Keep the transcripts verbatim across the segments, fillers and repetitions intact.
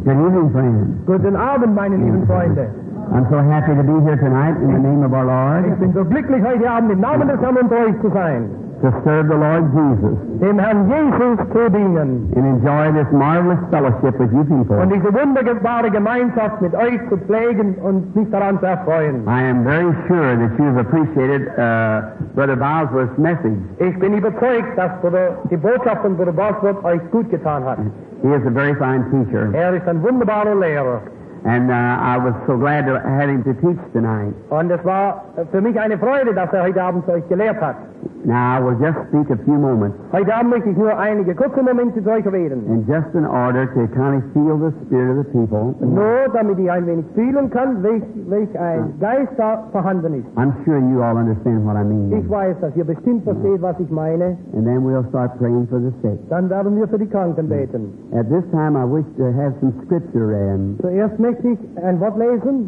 Good evening, friends. Guten Abend, meine lieben Freunde. I'm so happy to be here tonight in the name of our Lord. Ich bin so glücklich, heute Abend im Namen des Herrn unter euch zu sein. To serve the Lord Jesus. Dem Herrn Jesus zu dienen. And enjoy this marvelous fellowship with you people. Und diese wunderbare Gemeinschaft mit euch zu pflegen und mich daran zu erfreuen. I am very sure that you have appreciated uh, Brother Bosworth's message. Ich bin überzeugt, dass die Botschaft von Bruder Bosworth euch gut getan hat. He is a very fine teacher. Er ist ein wunderbarer Lehrer. And uh, I was so glad to have him to teach tonight. Und es war für mich eine Freude, dass er heute Abend zu euch gelehrt hat. Now I will just speak a few moments. Heute Abend möchte ich nur einige kurze Momente zu euch reden. And just in order to kind of feel the spirit of the people. Nur damit ich ein wenig fühlen kann, welch, welch ein Geist da vorhanden ist. I'm sure you all understand what I mean. Ich weiß, dass ihr bestimmt versteht, was ich meine. And then we'll start praying for the sick. Dann werden wir für die Kranken beten. At this time I wish to have some scripture read. Zuerst möchte ich ein Wort lesen.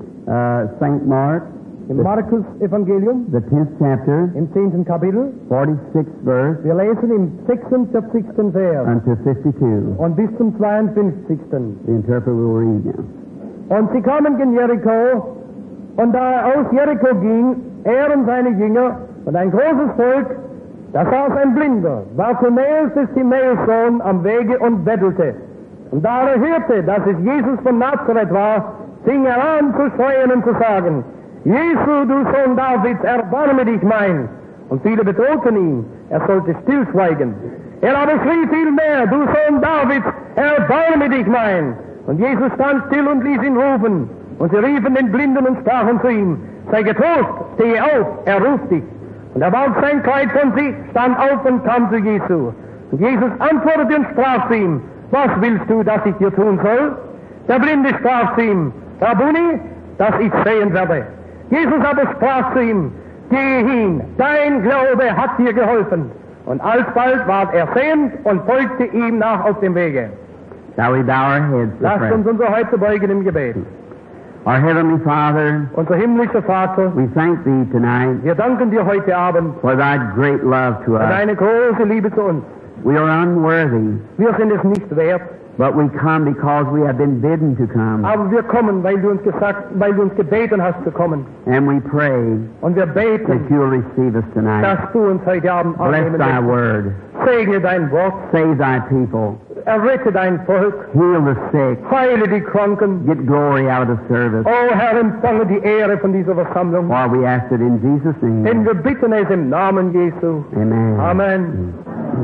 Uh, Saint Mark. Im Markus Evangelium. The tenth chapter. Im zehnten Kapitel. forty-sixth verse. Wir lesen im sechsundvierzigsten Vers. Unto fifty-two. Und bis zum zweiundfünfzigsten The interpreter will read now. Und sie kamen gen Jericho, und da er aus Jericho ging, er und seine Jünger und ein großes Volk, da saß ein Blinder, Bartimäus des Timäus Sohn, am Wege und bettelte. Und da er hörte, dass es Jesus von Nazareth war, fing er an zu schreien und zu sagen, Jesu, du Sohn Davids, erbarme dich mein. Und viele bedrohten ihn, er sollte stillschweigen. Er aber schrie viel mehr, du Sohn Davids, erbarme dich mein. Und Jesus stand still und ließ ihn rufen. Und sie riefen den Blinden und sprachen zu ihm, sei getrost, stehe auf, er ruft dich. Und er warf sein Kleid von sich, stand auf und kam zu Jesu. Und Jesus antwortete und sprach zu ihm, was willst du, dass ich dir tun soll? Der Blinde sprach zu ihm, Rabbuni, dass ich sehen werde. Jesus aber sprach zu ihm, geh hin, dein Glaube hat dir geholfen. Und alsbald ward er sehend und folgte ihm nach auf dem Wege. Shall we bow our heads for Lasst prayer? uns unser Haupt beugen im Gebet. Our Heavenly Father, Unser himmlischer Vater, we thank Thee tonight wir danken dir heute Abend for Thy great love to für us. deine große Liebe zu uns. We are unworthy, Wir sind es nicht wert, but we come because we have been bidden to come. aber wir kommen, weil du uns gesagt, weil du uns gebeten hast zu kommen. And we pray Und wir that beten, You'll receive us tonight. dass du uns heute Abend Bless annehmen Thy wirst. word. Segne dein Wort, Save Thy people. errette dein Volk, Heal the sick. heile die Kranken. Get glory out of the service. O Herr, empfange die Ehre von dieser Versammlung. For we ask it in Jesus' Denn name. wir bitten es im Namen Jesu. Amen. Amen.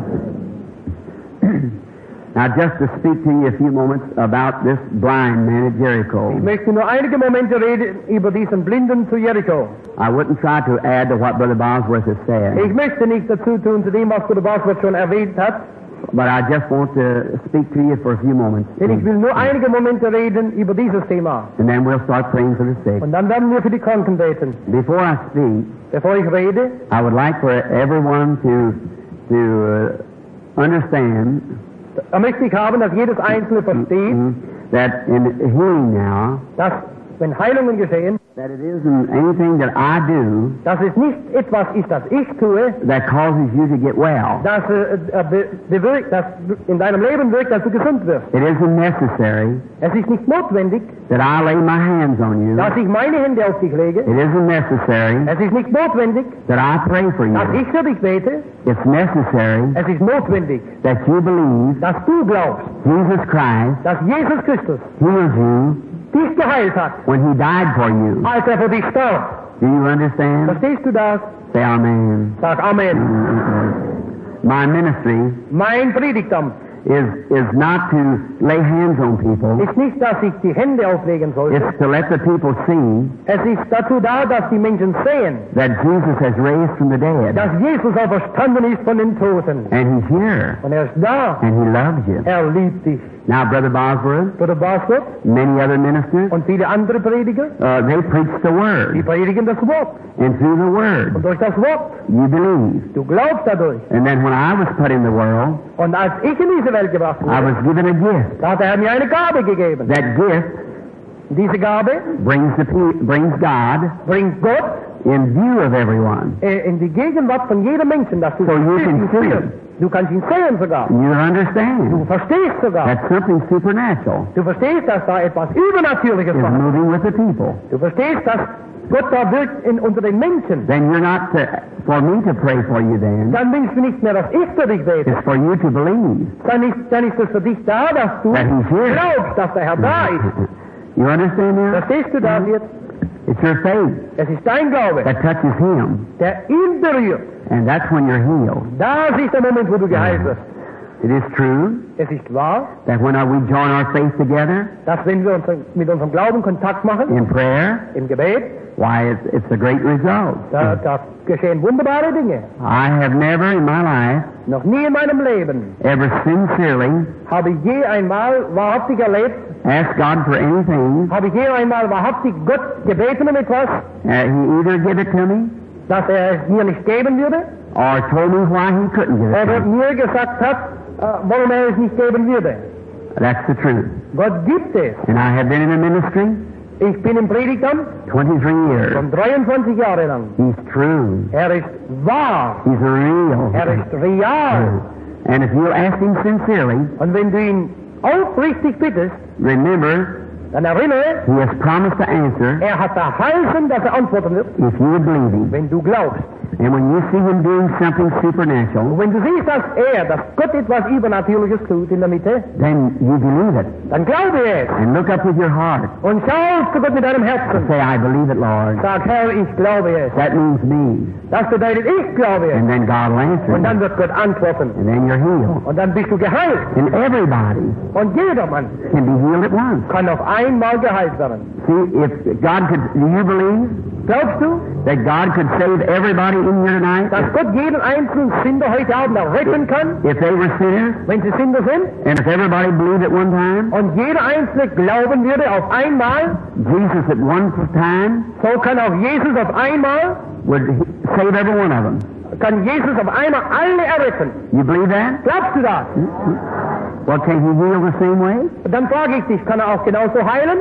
Now, just to speak to you a few moments about this blind man at Jericho. Ich möchte nur einige Momente reden über diesen Blinden zu Jericho. I wouldn't try to add to what Brother Bosworth has said, Ich möchte nicht dazu tun, zu dem, was Bruder Bosworth schon erwähnt hat, but I just want to speak to you for a few moments. denn ich will nur einige Momente reden über dieses Thema. And then we'll start praying for the sick. Und dann werden wir für die Kranken beten. Before I speak, Bevor ich rede, I would like for everyone to to uh, understand da möchte ich haben, dass jedes Einzelne versteht, mm, that in healing now, dass, wenn Heilungen geschehen, that it isn't anything that I do dass es nicht etwas ist, das ich tue, that causes you to get well. das, äh, be, bewirkt, das in deinem Leben wirkt, dass du gesund wirst. It isn't necessary Es ist nicht notwendig, that I lay my hands on you. dass ich meine Hände auf dich lege. It isn't necessary Es ist nicht notwendig, that I pray for dass you. ich für dich bete. It's necessary Es ist notwendig, that you believe dass du glaubst, Jesus Christ dass Jesus Christus heals you dich geheilt hat, when He died for you. als er für dich starb. Do you understand? Verstehst du das? Say Amen. Sag Amen. My ministry Mein Predigtamt is is not to lay hands on people. ist nicht, dass ich die Hände auflegen sollte. It's to let the people see Es ist dazu da, dass die Menschen sehen, that Jesus has raised from the dead. dass Jesus auferstanden ist von den Toten. And He's here. Und er ist da. And He loves you. Er liebt dich. Now, Brother Bosworth, Bruder Bosworth many other ministers, und viele andere Prediger, uh, they preach the die Word. predigen das Wort. And through the Und Word, durch das Wort, you believe. du glaubst dadurch. And then when I was put in the world, Und als ich in diese Welt gebracht I wurde, was given a gift. da hat er mir eine Gabe gegeben. That gift Diese Gabe brings the pe- brings God bringt Gott in view of everyone. äh, in die Gegenwart von jedem Menschen, dass du So you can ihn see. spürst. Du kannst ihn sehen sogar. You Du understand. verstehst sogar. That's something supernatural Du verstehst, dass da etwas Übernatürliches is war. moving with the people. Du verstehst, dass Gott da wirkt in, unter den Menschen. Then you're not to, for me to pray for you then. Dann willst du nicht mehr, dass ich für dich bete. It's for you to believe Dann ist, dann ist es für dich da, dass du that He's here. glaubst, dass der Herr da ist. You understand that? Verstehst du das jetzt? It's your faith Es ist dein Glaube, that touches Him, der ihn berührt. and that's when you're healed. Das ist der Moment, wo du geheilt wirst. It is true Es ist wahr, that when we join our faith together dass wenn wir uns mit unserem Glauben Kontakt machen, in prayer, im Gebet, why, it's, it's a great result. da, da geschehen wunderbare Dinge. I have never in my life Noch nie in meinem Leben ever sincerely habe ich je einmal wahrhaftig erlebt, asked God for anything. habe ich je einmal wahrhaftig Gott gebeten um etwas, Uh, he either give it to me dass er es mir nicht geben würde, or told me why He couldn't give it oder to me. mir gesagt hat, äh, warum er es nicht geben würde. That's the truth. Gott gibt es. And I have been in the ministry Ich bin im Predigtamt twenty-three years. schon dreiundzwanzig Jahre lang. He's true. Er ist wahr. He's real. Er ist real. And if you'll ask Him sincerely, Und wenn du ihn aufrichtig bittest, remember, dann erinnere, He has promised to answer er hat verheißen, dass er antworten wird, if you would believe Him. wenn du glaubst. And when you see Him doing something supernatural, Und wenn du siehst, dass er, dass Gott etwas Übernatürliches tut in der Mitte, then you believe it. dann glaube es. And look up with your heart. Und schau zu Gott mit deinem Herzen. Say, I believe it, Lord. Sag, Herr, ich glaube es. That means me. Das bedeutet, ich glaube es. And then God will answer Und dann you. wird Gott antworten. And then you're healed. Und dann bist du geheilt. And everybody Und jedermann can be healed at once. kann auf einmal geheilt werden. See, if God could, do you believe Glaubst du, that God could save everybody in here tonight? dass Gott jeden einzelnen Sünder heute Abend retten kann, If they were sinners, wenn sie Sünder sind? and if everybody believed at one time, Und jeder Einzelne glauben würde auf einmal, Jesus at one time so kann auch Jesus auf einmal, would save every one of them. kann Jesus auf einmal alle erretten. You believe that? Glaubst du das? Well, can He heal the same way? Und dann frage ich dich, kann er auch genauso heilen?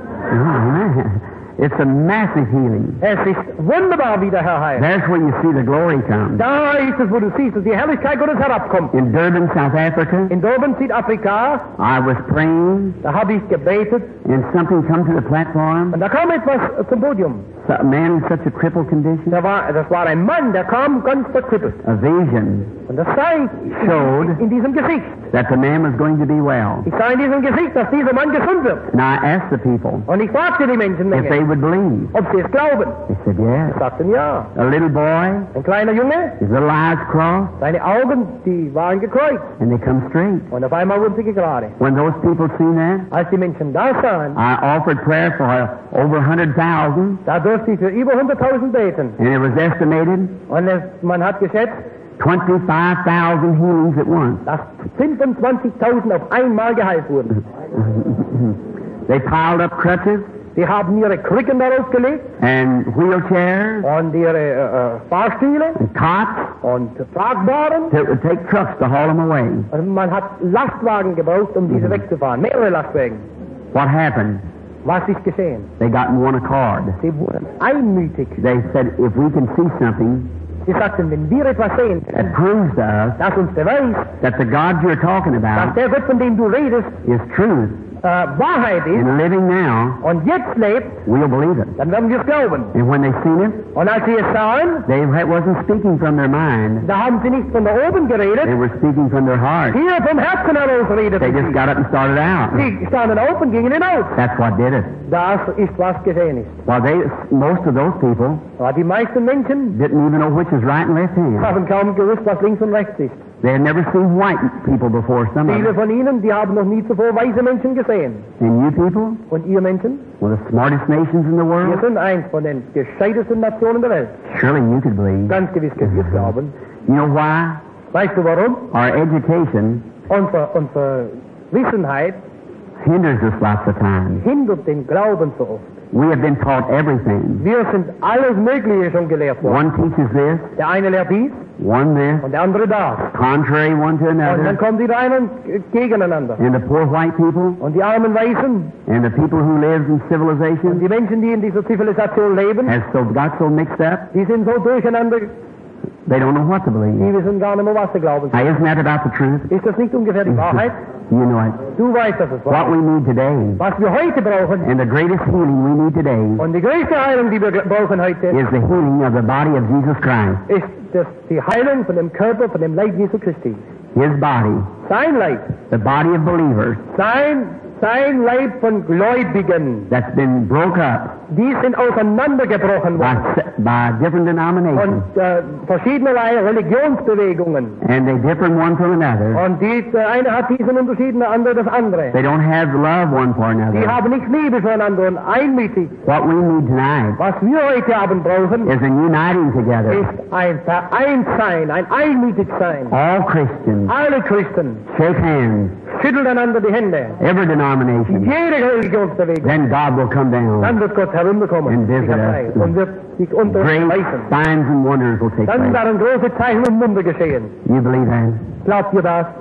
It's a massive healing. Es ist wunderbar, wie der Herr heilt. There's where you see the glory come. Da ist es, wo du siehst, dass die Herrlichkeit Gottes herabkommt. In Durban, South Africa, In Durban, Südafrika, I was praying, da habe ich gebetet and something come to the platform. und da kam etwas zum Podium. So- A man in such a crippled condition, Da war, das war ein Mann, der kam ganz verkrippelt. a vision Und das sah ich showed in diesem Gesicht. that the man was going to be well. Ich sah in diesem Gesicht, dass dieser Mann gesund wird. And I asked the people Und ich fragte die if Menschenmenge, they would believe. ob sie es glauben. They said, yes. Sie sagten ja. A little boy, Ein kleiner Junge, his little eyes crossed, seine Augen, die waren gekreuzt. and they come straight. Und auf einmal wurden sie gerade. When those people seen that, Als die Menschen da sahen, I offered prayer for over one hundred thousand, da durfte ich für über hunderttausend beten. and it was estimated Und es, man hat geschätzt, twenty-five thousand healings at once. dass fünfundzwanzigtausend auf einmal geheilt wurden. They piled up crutches Sie haben ihre Krücken darauf gelegt and wheelchairs und ihre äh, äh, Fahrstühle and cots und Tragbaren. to take trucks to haul them away. Und man hat Lastwagen gebraucht, um diese wegzufahren. Mehrere Lastwagen. What happened? Was ist geschehen? They got in one accord. Sie wurden einmütig. They said, if we can see something Sie sagten, wenn wir etwas sehen, that proves to us das uns beweist, that the God you're talking dass about der Gott, von dem du redest, is truth äh, Wahrheit ist and living now, und jetzt lebt, we'll believe it. dann werden wir es glauben. And when they seen it, Und als sie es sahen, they wasn't speaking from their mind. da haben sie nicht von da oben They geredet, were speaking from their heart. hier vom Herzen heraus They redeten just sie. got up and started out. Sie standen auf und gingen hinaus. That's what did it. Das ist, was geschehen ist. Well, they, most of those people Aber die meisten Menschen didn't even know which was right and left hand. haben kaum gewusst, was links und rechts ist. They had never seen white people before, some of Viele them. von ihnen, die haben noch nie zuvor weiße Menschen gesehen. And you people, Und ihr Menschen, well, the smartest nations in the wir world, sind eins von den gescheitesten Nationen der Welt. surely you could believe. Ganz gewiss könnt ihr es glauben. You know why? Weißt du warum? Our education Unsere, unsere Wissenheit hinders us lots of times. hindert den Glauben so oft. We have been taught everything. Wir sind alles Mögliche schon gelehrt worden. One teaches this, Der eine lehrt dies one this, und der andere das. contrary one to Und dann another. kommen die einen gegeneinander. And the poor white people Und die armen Weißen and the people who live in und civilization die Menschen, die in dieser Zivilisation leben, has so got so mixed up, die sind so durcheinander, they don't know what to die believe. wissen gar nicht mehr, was sie glauben. Now, isn't that about the truth? Ist das nicht ungefähr die Wahrheit? You know it. Du weißt, dass es wahr What we need today, ist. Was wir heute brauchen, and the greatest healing we need today, und die größte Heilung, die wir brauchen heute, is the healing of the body of Jesus Christ. ist das, die Heilung von dem Körper, von dem Leib Jesu Christi. His body, Sein Leib, the body of believers, sein, sein Leib von Gläubigen, that's been broke up die sind auseinandergebrochen by, worden. se- by different denominations, Und äh, verschiedenerlei Religionsbewegungen. and they differ one from another. Und die, der eine hat diesen Unterschied, der andere das andere. They don't have love one for Die another. haben nicht Liebe füreinander und einmütig. What we need tonight Was wir heute Abend brauchen, is an uniting together. ist ein Vereintsein, ein Einmütigsein. All Christians Alle Christen shake hands, schütteln einander die Hände. every denomination. Jede Religionsbewegung. Then God will come down. Dann wird Gott herunterkommen And visit sicher sei, us. und wird sich unter uns Great weisen. signs and wonders will take Dann place. werden große Zeichen und Wunder geschehen. You believe that? Glaubt ihr das?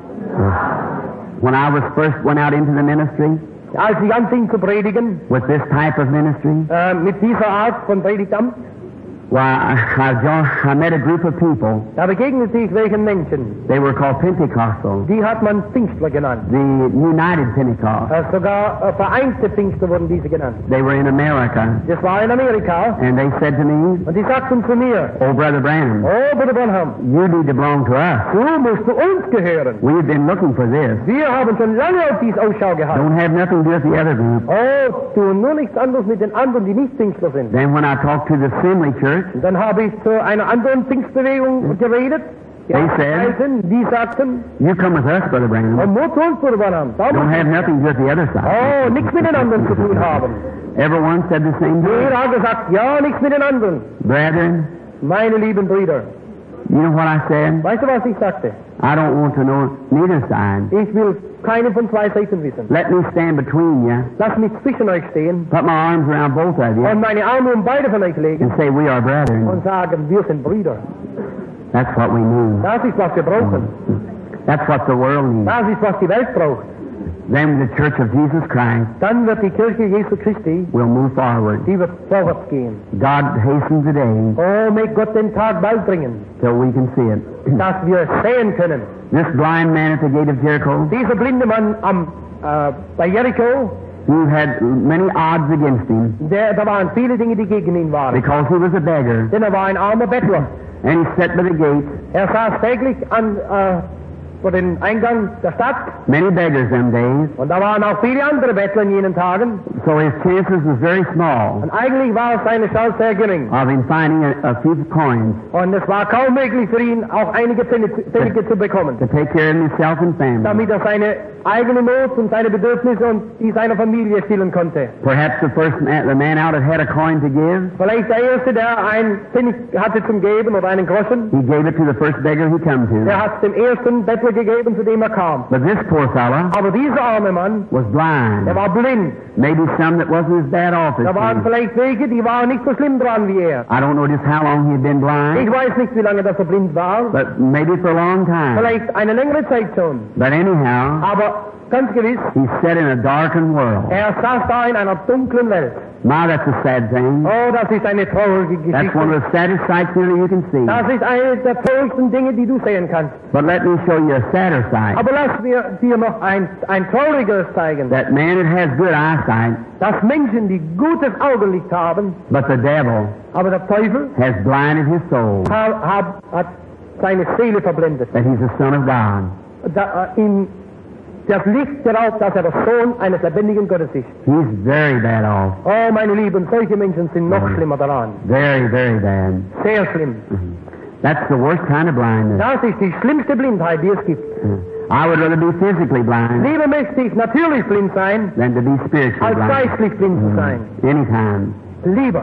When I was first went out into the ministry Als ich anfing zu predigen, with this type of ministry, äh, mit dieser Art von Predigtamt, why I, I, jo- I met a group of people. da begegnete ich welchen Menschen. They were called Pentecostal, Die hat man Pfingstler genannt. the United Pentecost. Äh, sogar äh, vereinte Pfingster wurden diese genannt. They were in America, Das war in Amerika. and they said to me, Und die sagten zu mir, "Oh, Brother Branham, oh, Bruder Branham, you need to belong to us. du musst zu uns gehören. We've been looking for this. Wir haben schon lange auf dies Ausschau gehalten. Don't have nothing to do with the other group." Oh, tun nur nichts anderes mit den anderen, die nicht Pfingstler sind. Then when I talked to the Assembly Church, Und dann habe ich zu einer anderen Pfingstbewegung geredet. Die They said- Alten, die sagten, "You come with us, Brother Branham. komm nur zu uns, Bruder Branham. Da Don't muss have ich- nothing to do with the other side." Oh, nichts mit den anderen zu tun haben. Everyone said the same thing. Jeder hat gesagt, ja, nichts mit den anderen. Brethren, Meine lieben Brüder, you know what I said? weißt du, was ich sagte? I don't want to know neither side. Ich will keine von zwei Seiten wissen. Let me stand between you, Lass mich zwischen euch stehen put my arms around both of you, und meine Arme um beide von euch legen and say we are brethren. und sagen, wir sind Brüder. That's what we need. Das ist, was wir brauchen. That's what the world needs. Das ist, was die Welt braucht. Then the Church of Jesus Christ Dann wird die Kirche Jesu Christi, will move forward. die wird vorwärts gehen. God hasten the day Oh, may Gott den Tag bald bringen, till we can see it. dass wir es sehen können. This blind man at the gate of Jericho, Dieser blinde Mann am, äh, bei Jericho, who had many odds against him der, da waren viele Dinge, die gegen ihn waren. because he was a beggar, Denn er war ein armer Bettler. and he sat by the gate. Er saß täglich an, äh, vor dem Eingang der Stadt. Many beggars them days, Und da waren auch viele andere Bettler in jenen Tagen. so his chances was very small Und eigentlich war seine Chance sehr gering. of him finding a, a few coins Und es war kaum möglich für ihn, auch einige Pfennig- Pfennige zu bekommen, to take care of himself and family. damit er seine eigene Not und seine Bedürfnisse und die seiner Familie stillen konnte. Perhaps the first man, the man out had had a coin to give. Vielleicht der Erste, der ein Pfennig hatte zum Geben oder einen Groschen, He gave it to the first beggar he come to. der hat es dem ersten Bettler gegeben, zu dem er kam. But this poor fellow Aber dieser arme Mann, was blind. der war blind. Maybe some that wasn't as bad off as Da waren him. vielleicht welche, die waren nicht so schlimm dran wie er. I don't know just how long he had been Ich blind, weiß nicht, wie lange das er blind war. but maybe for a long time. Vielleicht eine längere Zeit schon. But anyhow, Aber ganz gewiss, he sat in a darkened world. er saß da in einer dunklen Welt. My, that's a sad thing. Oh, das ist eine traurige That's one Geschichte. of the saddest sights really you can see. Das ist eine der traurigsten Dinge, die du sehen kannst. But let me show you a sadder sight. Aber lass mir dir noch ein, ein traurigeres zeigen. That man that has good eyesight, Dass Menschen, die gutes Augenlicht haben, but the devil aber der Teufel has blinded his soul, hat, hat, hat seine Seele verblendet. that he's the Son of God. Da, äh, ihm das Licht darauf, dass er der Sohn eines lebendigen Gottes ist. He's very bad off. Oh, meine Lieben, solche Menschen sind noch Mhm. schlimmer daran. Very, very bad. Sehr schlimm. That's the worst kind of blindness. Das ist die schlimmste Blindheit, die es gibt. I would rather be physically blind Lieber möchte ich natürlich blind sein, than to be spiritually als blind. geistlich blind zu sein. Anytime. Lieber.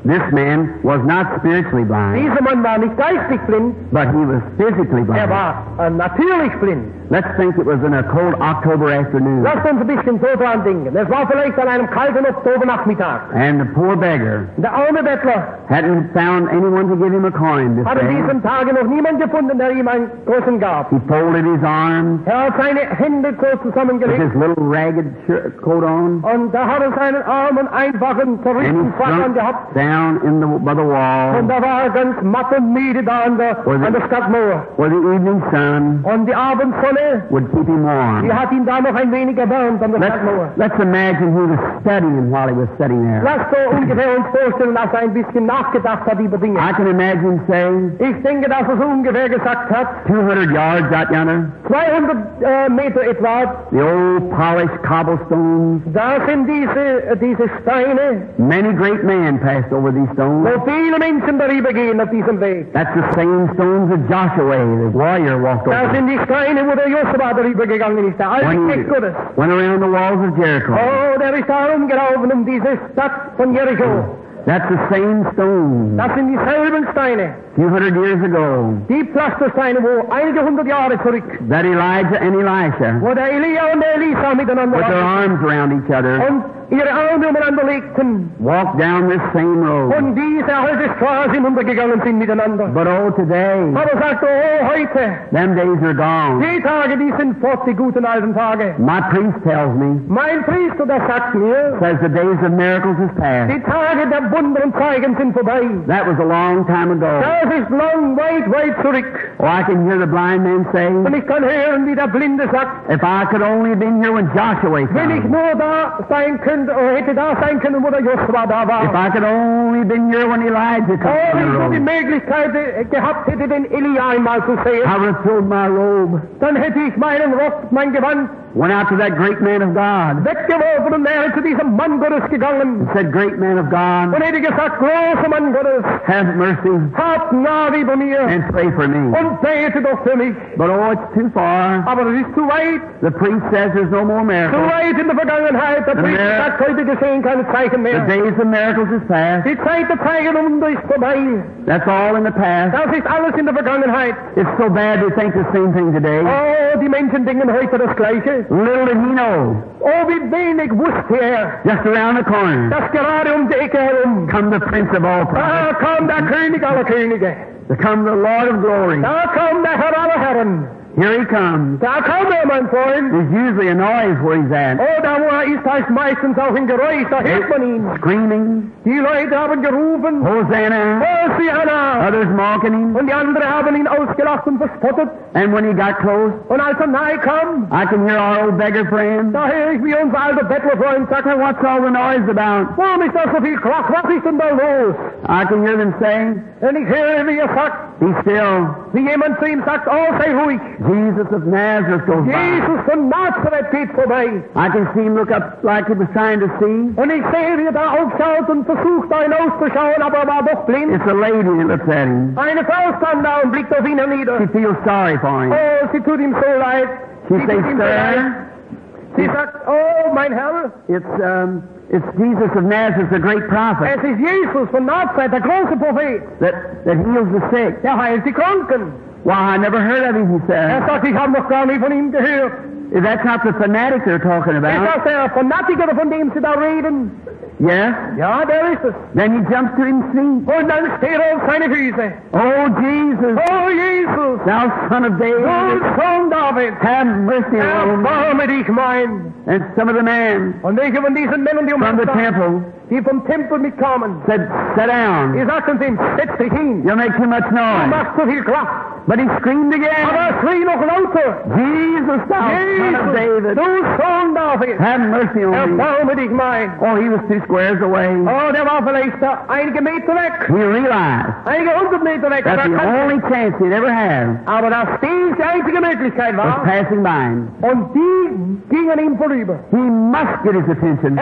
This man was not spiritually blind, Dieser Mann war nicht geistig blind, but he was physically er blind. war äh, natürlich blind. Let's think it was in a cold October afternoon, Lasst uns ein bisschen so dran denken. Es war vielleicht an einem kalten Oktobernachmittag. and the poor beggar Der arme Bettler hadn't found anyone to give him a coin this hat in day. diesen Tagen noch niemand gefunden, der ihm einen Groschen gab. He folded his arms Er hat seine Hände so with zusammengelegt his little ragged shirt, coat on, und da hat er seinen armen, einfachen, and zerrissenen he Frack sunk gehabt. down in the, by the wall Und da war er ganz matt und müde da an der, Or the- an der Stadtmauer. where the evening sun Und die Abendsonne, would keep him warm. die hat ihn da noch ein wenig erwärmt an der Let's, Stadtmauer. let's imagine he was studying while he was sitting there. Lasst so ungefähr uns vorstellen, dass er ein bisschen nachgedacht hat über Dinge. I can imagine saying, Ich denke, dass er so ungefähr gesagt hat, two hundred yards out yonder, zweihundert äh, Meter etwa, the old polished cobblestones, da sind diese, äh, diese Steine, many great men passed over these stones. wo viele Menschen darüber gehen auf diesem Weg. That's the same stones that Joshua, the warrior, walked Da over. sind die Steine, wo der Josua darüber gegangen ist, der alte When he Knecht Gottes. went around the walls of Jericho. Oh, der ist da rumgelaufen um diese Stadt von Jericho. That's the same stone. Das sind dieselben Steine, A few hundred years ago, die Pflastersteine, wo einige hundert Jahre zurück, that Elijah and Elisha, wo der Elia und der Elisa miteinander with their waren arms around each other, und ihre Arme umeinander legten walked down this same road. und diese alte Straße hinuntergegangen sind miteinander. But oh, today, Aber sagt, oh, heute, them days are gone. die Tage, die sind fort, die guten alten Tage. My priest tells me, Mein Priester, der sagt mir, says the days of miracles is past. die Tage der Wunder und Zeigen sind vorbei. That was a long time ago. Das ist lang, weit, weit zurück. Oh, I can hear the blind man Und saying, ich kann hören, wie der Blinde sagt, if I could only have been here when Joshua wenn ich came. nur da sein könnte, oder hätte da sein können, wo der Josua da If war. I could only have been here when Elijah Oh, came wenn ich nur on die the road. Möglichkeit äh, gehabt hätte, den Elia einmal zu sehen, I would have thrown my robe, dann hätte ich meinen Rock, mein Gewand went out to that great man of God, weggeworfen und wäre zu diesem Mann Gottes gegangen and said, great man of God, und hätte gesagt, großer Mann Gottes, have mercy habt Gnade über mir and pray for me. und bete doch für mich. But oh, it's too far. Aber das ist zu weit, The priest says there's no more zu miracles. weit in der Vergangenheit. Der The Priester mir- sagt, heute geschehen keine Zeichen The mehr. days of miracles is past. Die Zeit der Zeichen und Wunder ist vorbei. That's all in the past. Das ist alles in der Vergangenheit. It's so bad to think the same thing today. Oh, die Menschen denken heute das Gleiche. Little did he know, Oh, wie wenig wusste er, just around the corner, dass gerade um die Ecke herum, come the Prince of all da prophets. kam der König aller Könige. To come the Lord of glory. Da kam der Herr aller Herren. Here he comes. Da kam er, mein Freund. There's usually a noise where he's at. Oh, da wo er ist, heißt meistens auch ein Geräusch, da hört man ihn. Screaming, Die Leute haben gerufen, Hosanna. Hosianna! Others mocking him. Und die anderen haben ihn ausgelacht und verspottet. And when he got close, Und als er nahe kam, I can hear our old beggar friend. da höre ich, wie unser alter Bettlerfreund sagt, What's all the noise about? warum ist da so viel Krach? Was ist denn da los? I can hear them saying, Und ich höre, wie er sagt, be still. wie jemand zu ihm sagt, oh, sei ruhig. Jesus of Nazareth goes by. Jesus von Nazareth geht vorbei. I can see him look up like he was trying to see. Und ich sehe, wie er da aufschaut und versucht, da hinauszuschauen, aber er war doch blind. It's a lady that looks at him. Eine Frau stand da und blickt auf ihn hernieder. She feels sorry for him. Oh, sie tut ihm so leid. She Sie says, tut ihm so leid. sir, Sie sagt, oh, mein Herr, it's, um, it's Jesus of Nazareth, the great prophet, es ist Jesus von Nazareth, der große Prophet. that, that heals the sick. Der heilt die Kranken. Why, I never heard of him, he Er said. sagt, ich habe noch gar nicht von ihm gehört. That's not the fanatic they're talking Ist about. das der Fanatiker, von dem Sie da reden? Yes? Ja, der ist es. Then he jumps to his feet. Und dann steht er auf seine Füße. Oh, Jesus, Oh, Jesus, thou son of du David, Sohn David, have mercy on me. erbarme dich mein. And some of the men Und welche von diesen Männern, die um from the uns standen, temple die vom Tempel mitkamen, said, sit down. die sagten zu ihm, setz dich hin, You'll make too much du noise. machst zu viel Krach. But he screamed Aber again, er schrie noch lauter, Jesus, thou son of Jesus, David, du Sohn David, have mercy on me. erbarme dich mein. Oh, he was two squares away. Oh, der war vielleicht da einige Meter weg, He realized einige hundert Meter weg. that's aber the er kannte- only chance he'd ever have Aber dass dies die einzige Möglichkeit was war, passing by him. und die gingen ihm vorüber. He must get his attention. Er muss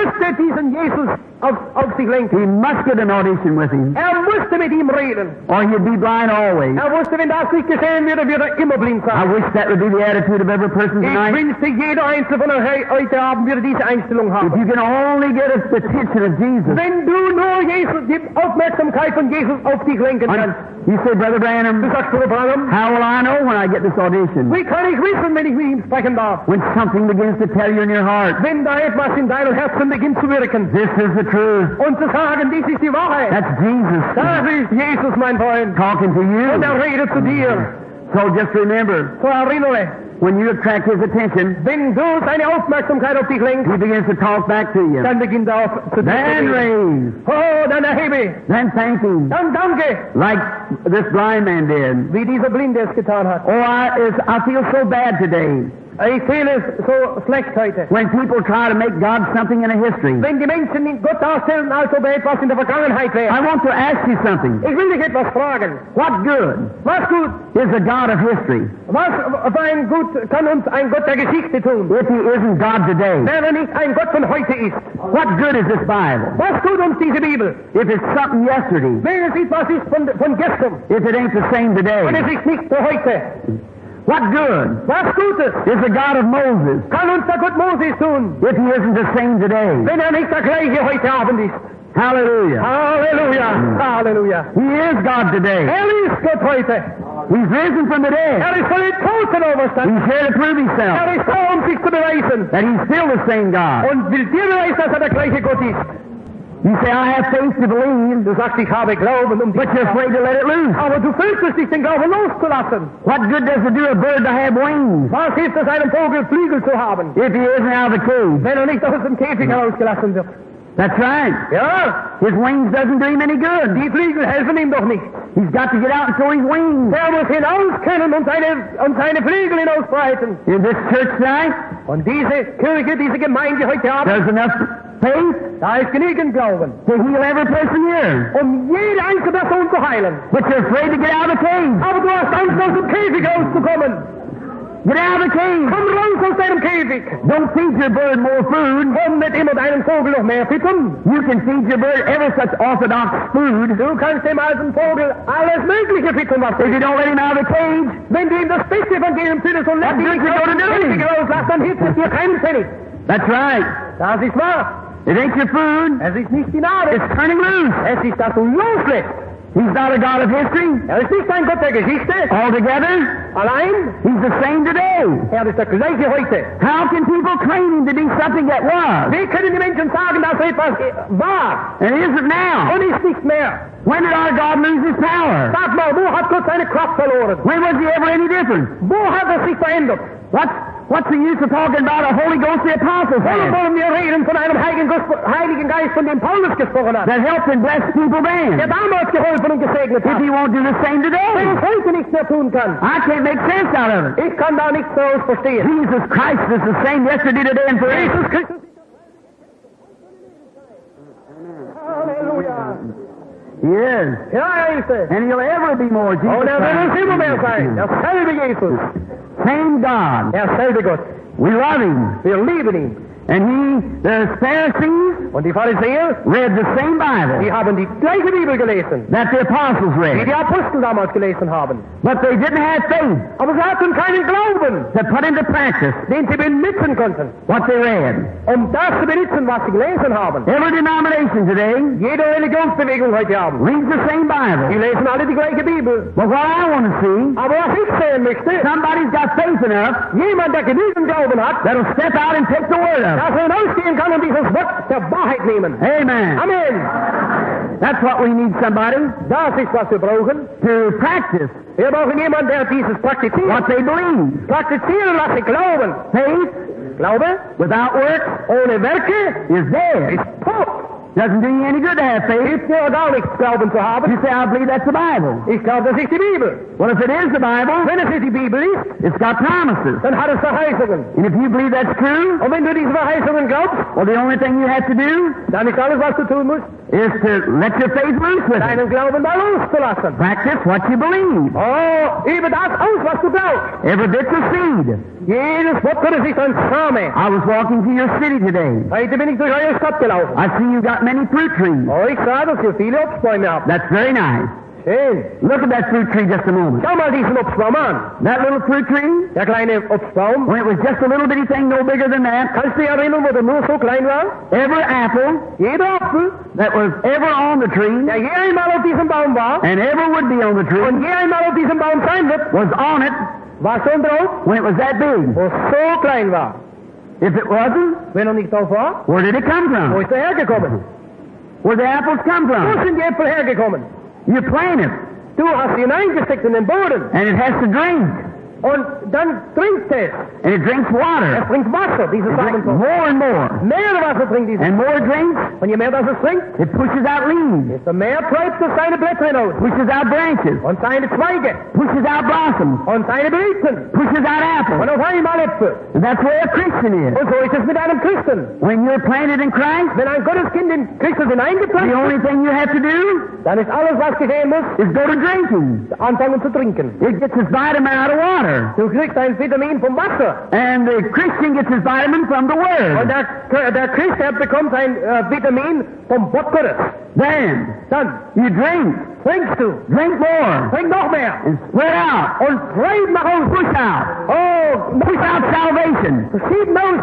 musste diesen Jesus auf, auf sich lenken. He must get an audition with him, Er musste mit ihm reden. or he'd be blind always. Er wusste, wenn das nicht geschehen würde, würde er immer blind I sein. wish that would be the attitude of every person Ich tonight. wünschte, jeder Einzelne von euch heute Abend würde diese Einstellung If haben. you can only get the attention of Jesus. Wenn du nur Jesus, die Aufmerksamkeit von Jesus auf dich lenken kannst. You say, Brother Du Branham, sagst, Bruder Branham, how will I know when I get this audition? wie kann ich wissen, wenn ich mit ihm sprechen darf? When something begins to tell you in your heart, Wenn da etwas in deinem Herzen beginnt zu wirken this is the truth. und zu sagen, dies ist die Wahrheit. That's Jesus Das ist Jesus, mein Freund. talking to Und you. er redet zu dir. So just remember, So erinnere, when you attract his attention, wenn du seine Aufmerksamkeit auf dich lenkst, he begins to talk back to you. dann beginnt er auf zu dir Then zu reden. raise, Oh, dann erhebe, then thank him, dann danke, like this blind man did. wie dieser Blinde es getan hat. Oh, I, is, I feel so bad today Ich fühle es so schlecht heute. when people try to make God something in a history. Wenn die Menschen nicht Gott darstellen, als ob er etwas in der Vergangenheit wäre. I want to ask you something. Ich will dich etwas fragen. What good Was gut, is a God of history was für ein Gut kann uns ein Gott der Geschichte tun, if he isn't God today? wenn er nicht ein Gott von heute ist? What good is this Bible Was tut uns diese Bibel? if it's something yesterday, Wenn es etwas ist von, von gestern if it ain't the same und today? es ist nicht für heute. What good Was tut es? is the God of Moses Kann uns der Gott Moses tun, if he isn't the same today? wenn er nicht der gleiche heute Abend ist? Hallelujah. Halleluja, Halleluja. He is God today. Er ist Gott heute. He's risen from the dead. Er ist von den Toten auferstanden. He's here to prove himself Er ist da, um sich zu beweisen. that he's still the same God. Und will dir beweisen, dass er der gleiche Gott ist. You say, I have faith to believe, Du sagst, ich habe Glauben, um dich but you're afraid to let it loose. aber du fürchtest dich, den Glauben loszulassen. What good does it do a bird to have wings Was hilft es, einem Vogel Flügel zu haben, if he isn't out of the cage? wenn er nicht aus dem Käfig herausgelassen wird? That's right. Ja, His wings doesn't do him any good. die Flügel helfen ihm doch nicht. He's got to get out and show his wings. Er muss hinaus können und seine, und seine Flügel hinausbreiten. In this church tonight, Und diese Kirche, diese Gemeinde heute Abend, there's enough faith da ist genügend Glauben, to heal every person here. um jede einzelne Person zu heilen. But you're afraid to get out of the cage. Aber du hast Angst, aus dem Käfig rauszukommen. Get out of the cage. Komm raus aus deinem Käfig. Don't feed your bird more food. Komm nicht immer deinen Vogel noch mehr füttern. You can feed your bird ever such orthodox food Du kannst dem alten Vogel alles Mögliche füttern, was du if you don't let him out of the cage. Wenn du ihm das beste Evangelium fütterst und lässt ihn What nicht good aus you dem gonna do? Käfig rauslässt, dann hilft es dir keinen Pfennig. That's right. Das ist wahr. It ain't your food. Es ist nicht die Nahrung. It's turning loose. Es ist, dass du loslässt. He's not a God of history Er ist nicht ein Gott der Geschichte. altogether. Allein. He's the same today. Er ist der gleiche heute. How can people claim him to be something that was Wie können die Menschen sagen, dass er etwas war and isn't now? und ist nicht mehr? When did our God lose his power? Sag mal, wo hat Gott seine Kraft verloren? When was he ever any different? Wo hat er sich verändert? What's, what's the use of talking about a Holy Ghost the apostles Warum had wollen wir reden von einem Heiligen Geist, Heiligen Geist, von dem Paulus gesprochen hat? that helped and blessed people Der then? damals geholfen und gesegnet If hat. he won't do the same Der today, es heute nicht mehr tun kann. I can't make sense out of it. Ich kann da nichts daraus verstehen. Jesus Christ is the same yesterday, today, and forever. Jesus Christus. Halleluja. He is. Ja, er ist es. And he'll ever be more. Jesus Und er wird es immer mehr Christ. sein. Derselbe Jesus. Same God. Derselbe Gott. We love him. Wir lieben ihn. And he, the Pharisees, Und die Pharisäer, read the same Bible die haben die gleiche Bibel gelesen, that the apostles wie read. die Apostel damals gelesen haben. But they didn't have faith Aber sie hatten keinen Glauben, to put into practice den sie benutzen konnten, what they read. um das zu benutzen, was sie gelesen haben. Every denomination today Jede Religionsbewegung heute Abend, reads the same die Bible. lesen alle die gleiche Bibel. But what I want to see, Aber was ich sehen möchte, somebody's got faith enough jemand, der genügend Glauben hat, that'll step out and take the word of it. dass er hinausgehen kann und dieses Wort der Wahrheit nehmen. Amen. Amen. That's what we need, somebody Das ist, was wir brauchen. to practice Wir brauchen jemanden, der dieses praktiziert. what they believe. Praktizieren lasse Glauben. Faith Glaube without works ohne Werke is dead. ist tot. Doesn't do you any good to have faith. Hilft mir gar nichts, Glauben zu haben. You say, I believe that's the Bible. Ich glaube, das ist die Bibel. Well, if it is the Bible, Wenn es nicht die Bibel ist, it's got promises. dann hat es Verheißungen. And if you believe that's true, Und wenn du diese Verheißungen glaubst, Well, the only thing you have to do Dann ist alles, was du tun musst, is to let your faith loose with it. deinen Glauben mal loszulassen. Practice what you believe. Oh, übe das aus, was du glaubst. Every bit's a seed. Jedes Wort Gottes ist ein Same. I was walking through your city today. Heute bin ich durch eure Stadt gelaufen. I see you got many fruit trees. Oh, ich sah, dass ihr viele Obstbäume habt. That's very nice. Schön. Look at that fruit tree just a moment. Schau mal diesen Obstbaum an. That little fruit tree, Der kleine Obstbaum. when it was just a little bitty thing, no bigger than that, Kannst du dich erinnern, wo der nur so klein war? every apple Jeder Apfel, that was ever on the tree, der je einmal auf diesem Baum war and ever would be on the und tree, je einmal auf diesem Baum sein wird, was on it war schon drauf, when it was that big. wo es so klein war. If it wasn't, Wenn er nicht drauf war, where did it come wo from? ist er hergekommen? Where the apples come Wo from? sind die Äpfel hergekommen? You plant it, Du hast sie hineingesteckt in den Boden and it has to drink, und dann trinkt es. and it drinks Es water. trinkt Wasser, dieses It drinks Samenkorn. more and more. Mehr Wasser trinkt dieses. And more it drinks, Und je mehr das es trinkt, it pushes out leaves, desto mehr treibt es seine Blätter hinaus pushes out branches, und seine Zweige pushes out blossoms, und seine Blüten pushes out und apples. auf einmal Äpfel. And that's where a Christian is. Und so ist es mit einem Christen. When you're planted in Christ, Wenn ein Gotteskind in Christus the hineingepflanzt only ist, thing you have to do dann ist alles, was geschehen muss, is go to drinking. anfangen zu trinken. It gets its vitamin out of water. Du kriegst ein Vitamin vom Wasser. And the Christian gets his vitamin from the Und Word. der, der Christ, der bekommt ein äh, Vitamin vom Wort Gottes. Then, Dann you drink. trinkst du, Drink more. trink noch mehr And spread out. und treib nach außen. Push out. Oh, Push out salvation. schieb aus,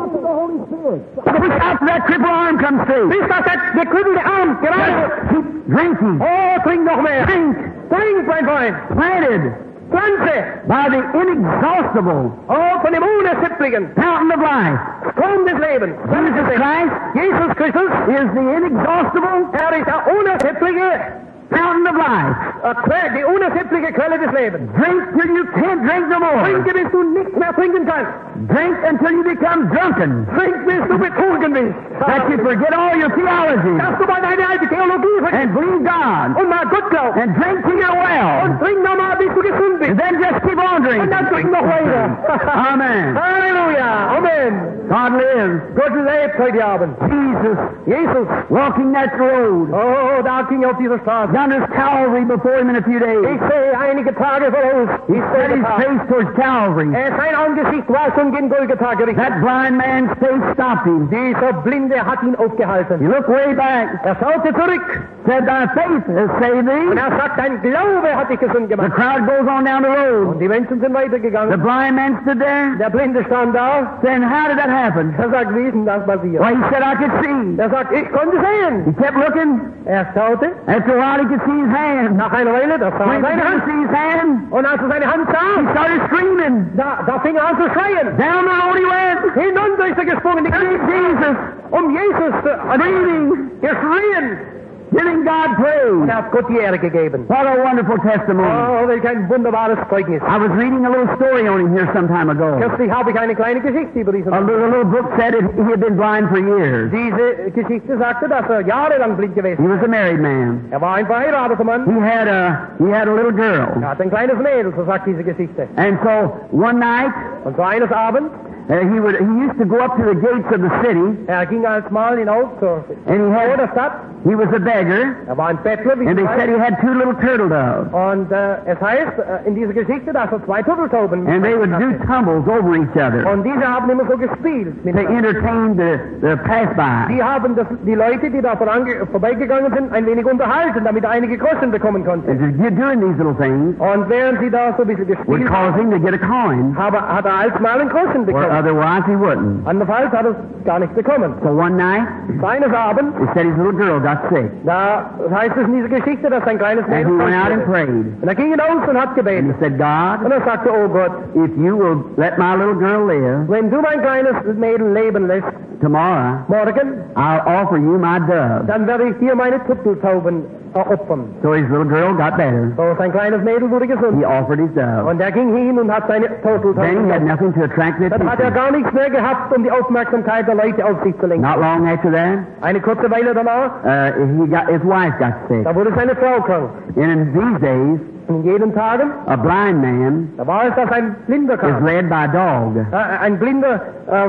Push out so that crippled arm comes through. bis das der gekrüppelte Arm gerade. Keep drinking. Oh, trink noch mehr. Drink. Trink, mein Freund. Planted Pflanze. by the inexhaustible Oh, von dem Unerschöpflichen. fountain of life. Strom des Lebens. Jesus Christ Jesus Christus, is the inexhaustible er ist der unerschöpfliche fountain of life. äh, Quelle, die unerschöpfliche Quelle des Lebens. Drink till you can't drink no more. Trinke, bis du nichts mehr trinken kannst. Drink until you become drunken. Trink, bis du betrunken bist. That you forget all your theology Dass du mal deine alte Theologie vergisst and believe God und mal Gott glaubst. and drink till you're well. Und trink nochmal, bis du gesund bist. And then just keep on Und drinking. dann trink noch weiter. Amen. Halleluja. Amen. God lives. Gott lebt heute Abend. Jesus Jesus. walking that road. Oh, da ging er auf dieser Straße. Yonder's Calvary before him in a few Ich days. sehe einige Tage voraus. He Ich set sehe his Tage. face towards Calvary. Äh, sein Angesicht war schon gen Golgatha gerichtet. That blind man's face stopped him. Dieser Blinde hat ihn He aufgehalten. looked way back, Er schaute zurück said, "Thy faith has saved und thee." er sagt, dein Glaube hat dich gesund The gemacht. crowd goes on down the road. Und die Menschen sind The weitergegangen. blind man stood there, Der Blinde stand da. saying, "How did that happen?" Er sagt, wie ist denn das passiert? Well, he said, "I could see." Er sagt, ich konnte sehen. He kept looking. Er schaute. After a while, he could see his hand. Nach einer Weile, das sah When he seine could Hand. see his hand, Und als er seine Hand he sah, started screaming. da, da fing er an zu schreien. Down the road he went. Hinunter ist er gesprungen. Die ganze Jesus, um Jesus zu screaming, geschrien. giving God Und praise. er hat Gott die Ehre gegeben. What a wonderful testimony. Oh, welch ein wunderbares Zeugnis. I was reading a little story on him here some time ago. Kürzlich habe ich eine kleine Geschichte über diesen A little, a little book said it, he had been blind for years. Diese Geschichte sagte, dass er jahrelang blind gewesen He was a married man. ist. Er war ein verheirateter Mann. He had a he had a little girl. Er hat ein kleines Mädel, so sagt diese Geschichte. And so one night Und so eines Abends, uh, he would he used to go up to the gates of the city, er ging als Mal hinaus zur and he vor had der Stadt. he was a beggar, Er war ein Bettler, wie and sie they said heißt. he had two little turtle doves, Und äh, es heißt äh, in dieser Geschichte, dass er zwei Turteltauben and they would do hatte. tumbles over each other Und diese haben immer so gespielt. to miteinander. entertain the the passby. Die haben das, die Leute, die da vorange, vorbeigegangen sind, ein wenig unterhalten, damit er einige Groschen bekommen konnte. And just doing these little things Und während sie da so ein bisschen would gespielt cause him to get a coin, habe, hat er alsmal einen Groschen or bekommen. otherwise he wouldn't. Andernfalls hat er es gar nicht bekommen. So one night, Eines Abends, he said his little girl got sick, da heißt es in dieser Geschichte, dass sein kleines and he Mädchen went out and wurde. prayed, Und er ging hinaus und hat and he gebetet. said, "God, Und er sagte, oh Gott, if you will let my little girl live, wenn du mein kleines Mädel leben lässt, tomorrow morgen, I'll offer you my dove." dann werde ich dir meine Turteltauben opfern. So his little girl got better. So, sein kleines Mädel wurde He gesund. offered his dove. Und er ging hin und hat seine Then he Turteltauben had opfert. nothing to attract their Dann hat er attention. gar nichts mehr gehabt, um die Aufmerksamkeit der Leute auf sich zu lenken. Not long after that, Eine kurze Weile danach, uh, he got his wife got sick. da wurde seine Frau krank. And in these days, Und in jeden Tagen, a blind man da war es, dass ein Blinder is kam. led by a dog. Äh, Ein Blinder äh,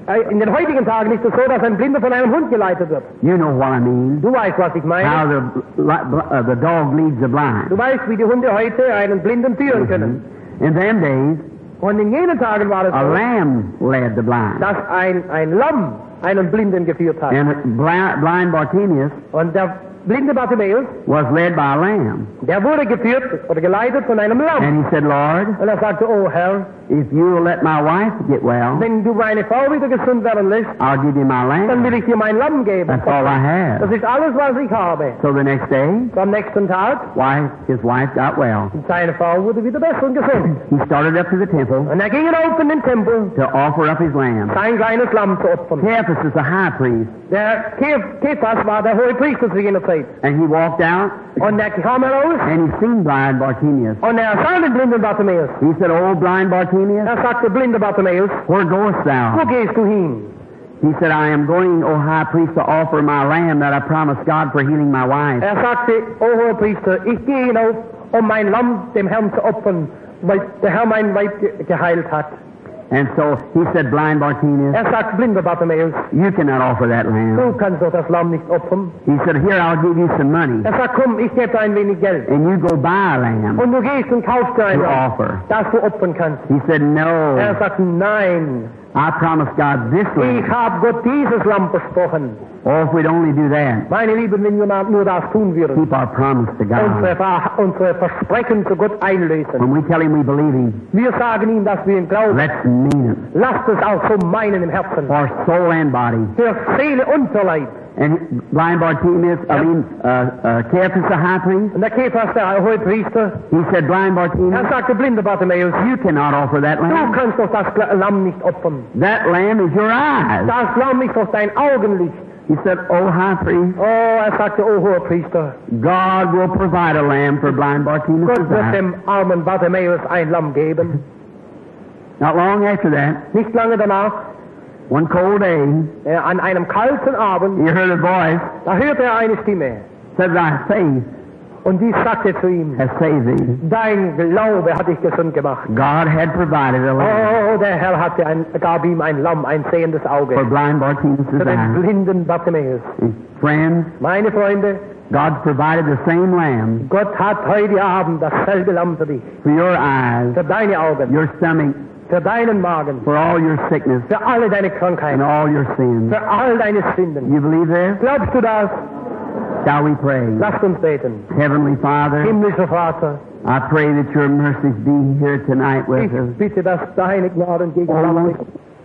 In den heutigen Tagen ist es so, dass ein Blinder von einem Hund geleitet wird. You know what I mean. Du weißt, was ich meine. How the, uh, the dog leads the blind. Du weißt, wie die Hunde heute einen Blinden führen können. In them days, und in jenen Tagen war es a so, lamb led the blind. dass ein, ein Lamm einen Blinden geführt hat. And blind, blind Bartimaeus Und der blinde Bartimäus was led by a lamb. Der wurde geführt oder geleitet von einem Lamm. And he said, Lord, und er sagte, oh Herr, if you will let my wife get well, wenn du meine Frau wieder gesund werden lässt, I'll give you my dann lamb. will ich dir mein Lamm geben. That's all I have. Das ist alles, was ich habe. So the next day, So am nächsten Tag, wife, his wife got well. seine Frau wurde wieder besser und gesund. He started up to the temple Und er ging auf in den Tempel, to offer up his lamb. sein kleines Lamm zu opfern. Caiaphas is the high priest, Der Ke- Kephas war der hohe Priester zu jener Zeit. and he walked out, Und er kam heraus and he seen blind Bartimaeus. und er sah den blinden Bartimäus. He said, Oh, blind Bartimaeus, Er sagte, blinde Bartimäus, where goest wo thou? gehst du hin? He said, I am going, O high priest, to offer my lamb that I promised God for healing my wife. Er sagte, o hoher Priester, ich gehe hinauf, um mein Lamm dem Herrn zu opfern, weil der Herr mein Weib ge- geheilt hat. And so he said, blind Bartimaeus, Er sagt, blinder Bartimäus, you cannot offer that du lamb. kannst doch das Lamm nicht opfern. He said, here, I'll give you some money, Er sagt, komm, ich gebe dir ein wenig Geld. and you go buy a lamb Und du gehst und kaufst dir ein to Lamm, offer. das du opfern kannst. He said, Er no, sagt, nein, I promised God this ich lamb. habe Gott dieses Lamm versprochen. Oh, if we'd only do that, Meine Lieben, wenn wir nur das tun würden, keep our promise to unsere, God. Ver- unsere Versprechen zu Gott einlösen. When we tell him we believe him, Wir sagen ihm, dass wir ihn glauben. let's mean it. Lasst es auch so meinen im Herzen. For soul and body. Für Seele und für Leib. And blind Bartimaeus, I mean, uh, uh, Caiaphas the high priest, Und der Kephas, der hohe Priester, he said, blind er Bartimaeus, sagte, blinde Bartimäus, you cannot offer that du lamb. kannst doch das Lamm nicht opfern. That lamb is your eyes. Das Lamm ist doch dein Augenlicht. He said, oh, high priest, Oh, er sagte, oh hoher Priester, God will provide a lamb for blind Bartimaeus' Gott wird eyes. dem armen Bartimäus ein Lamm geben. Not long after that, Nicht lange danach, one cold day, äh, an einem kalten Abend, he heard a voice, da hörte er eine Stimme. said, thy faith Und die sagte zu ihm, has saved thee. dein Glaube hat dich gesund gemacht. God had provided a lamb Oh, der Herr hatte ein, gab ihm ein Lamm, ein sehendes Auge. for blind Bartimaeus' Für den eyes. blinden Bartimäus. Friends, Meine Freunde, God's provided the same lamb Gott hat heute Abend dasselbe Lamm für dich. for your eyes, Für deine Augen, your stomach, für deinen Magen, for all your sickness, für alle deine and Krankheiten, all your sins. für all deine Sünden. You believe this? Glaubst du das? Shall we pray? Lasst uns beten. Heavenly Father, Himmlischer Vater, I pray that your mercies be here tonight with ich us. bitte, dass deine Gnaden gegen Oh, alle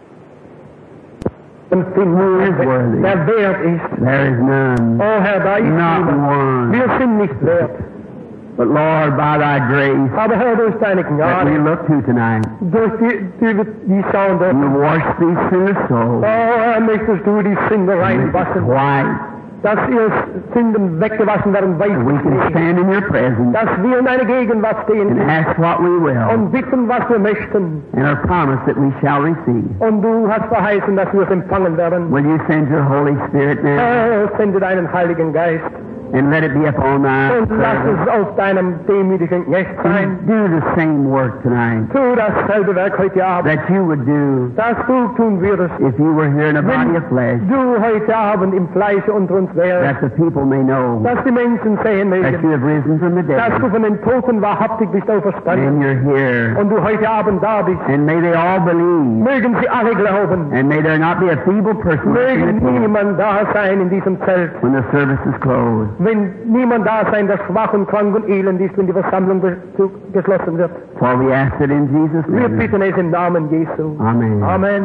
und finden, Who is worthy? der wert ist. There is none, Oh Herr, da ist not niemand. one. Wir sind nicht wert. But Lord, by thy grace Aber Herr, durch deine that we Gnade, look to tonight, durch die, die, die schauen you dürfen. wash these sinners' Oh souls. Herr, möchtest du die Sünde reinwaschen, White, dass ihr Sünden weggewaschen werden, weiß that we can ich. stand in your presence Dass wir in deine Gegenwart stehen and ask what we will, und bitten, was wir möchten. and are promised that we shall receive. Und du hast verheißen, dass wir es empfangen werden. Will you send your Holy Spirit now Herr, sende deinen Heiligen Geist and let it be upon thy und lass servant? es auf deinem demütigen Knecht sein. And do the same work tonight Tu dasselbe Werk heute Abend, that you would do das du tun würdest. if you were here in a body of flesh, Du heute Abend im Fleische unter uns wärst, that the people may know dass die Menschen sehen that you mögen, have risen from the dass du dead, von den Toten wahrhaftig bist auferstanden and you're here. und du heute Abend da bist. And may they all believe, Mögen sie alle glauben. and may there not be a feeble person left in the Mögen tent niemand da sein in diesem Zelt. when the service is closed. Wenn niemand da sein, der schwach und krank und elend ist, wenn die Versammlung be- zu- geschlossen wird. For we ask it in Jesus' Wir name. bitten es im Namen Jesu. Amen. Amen.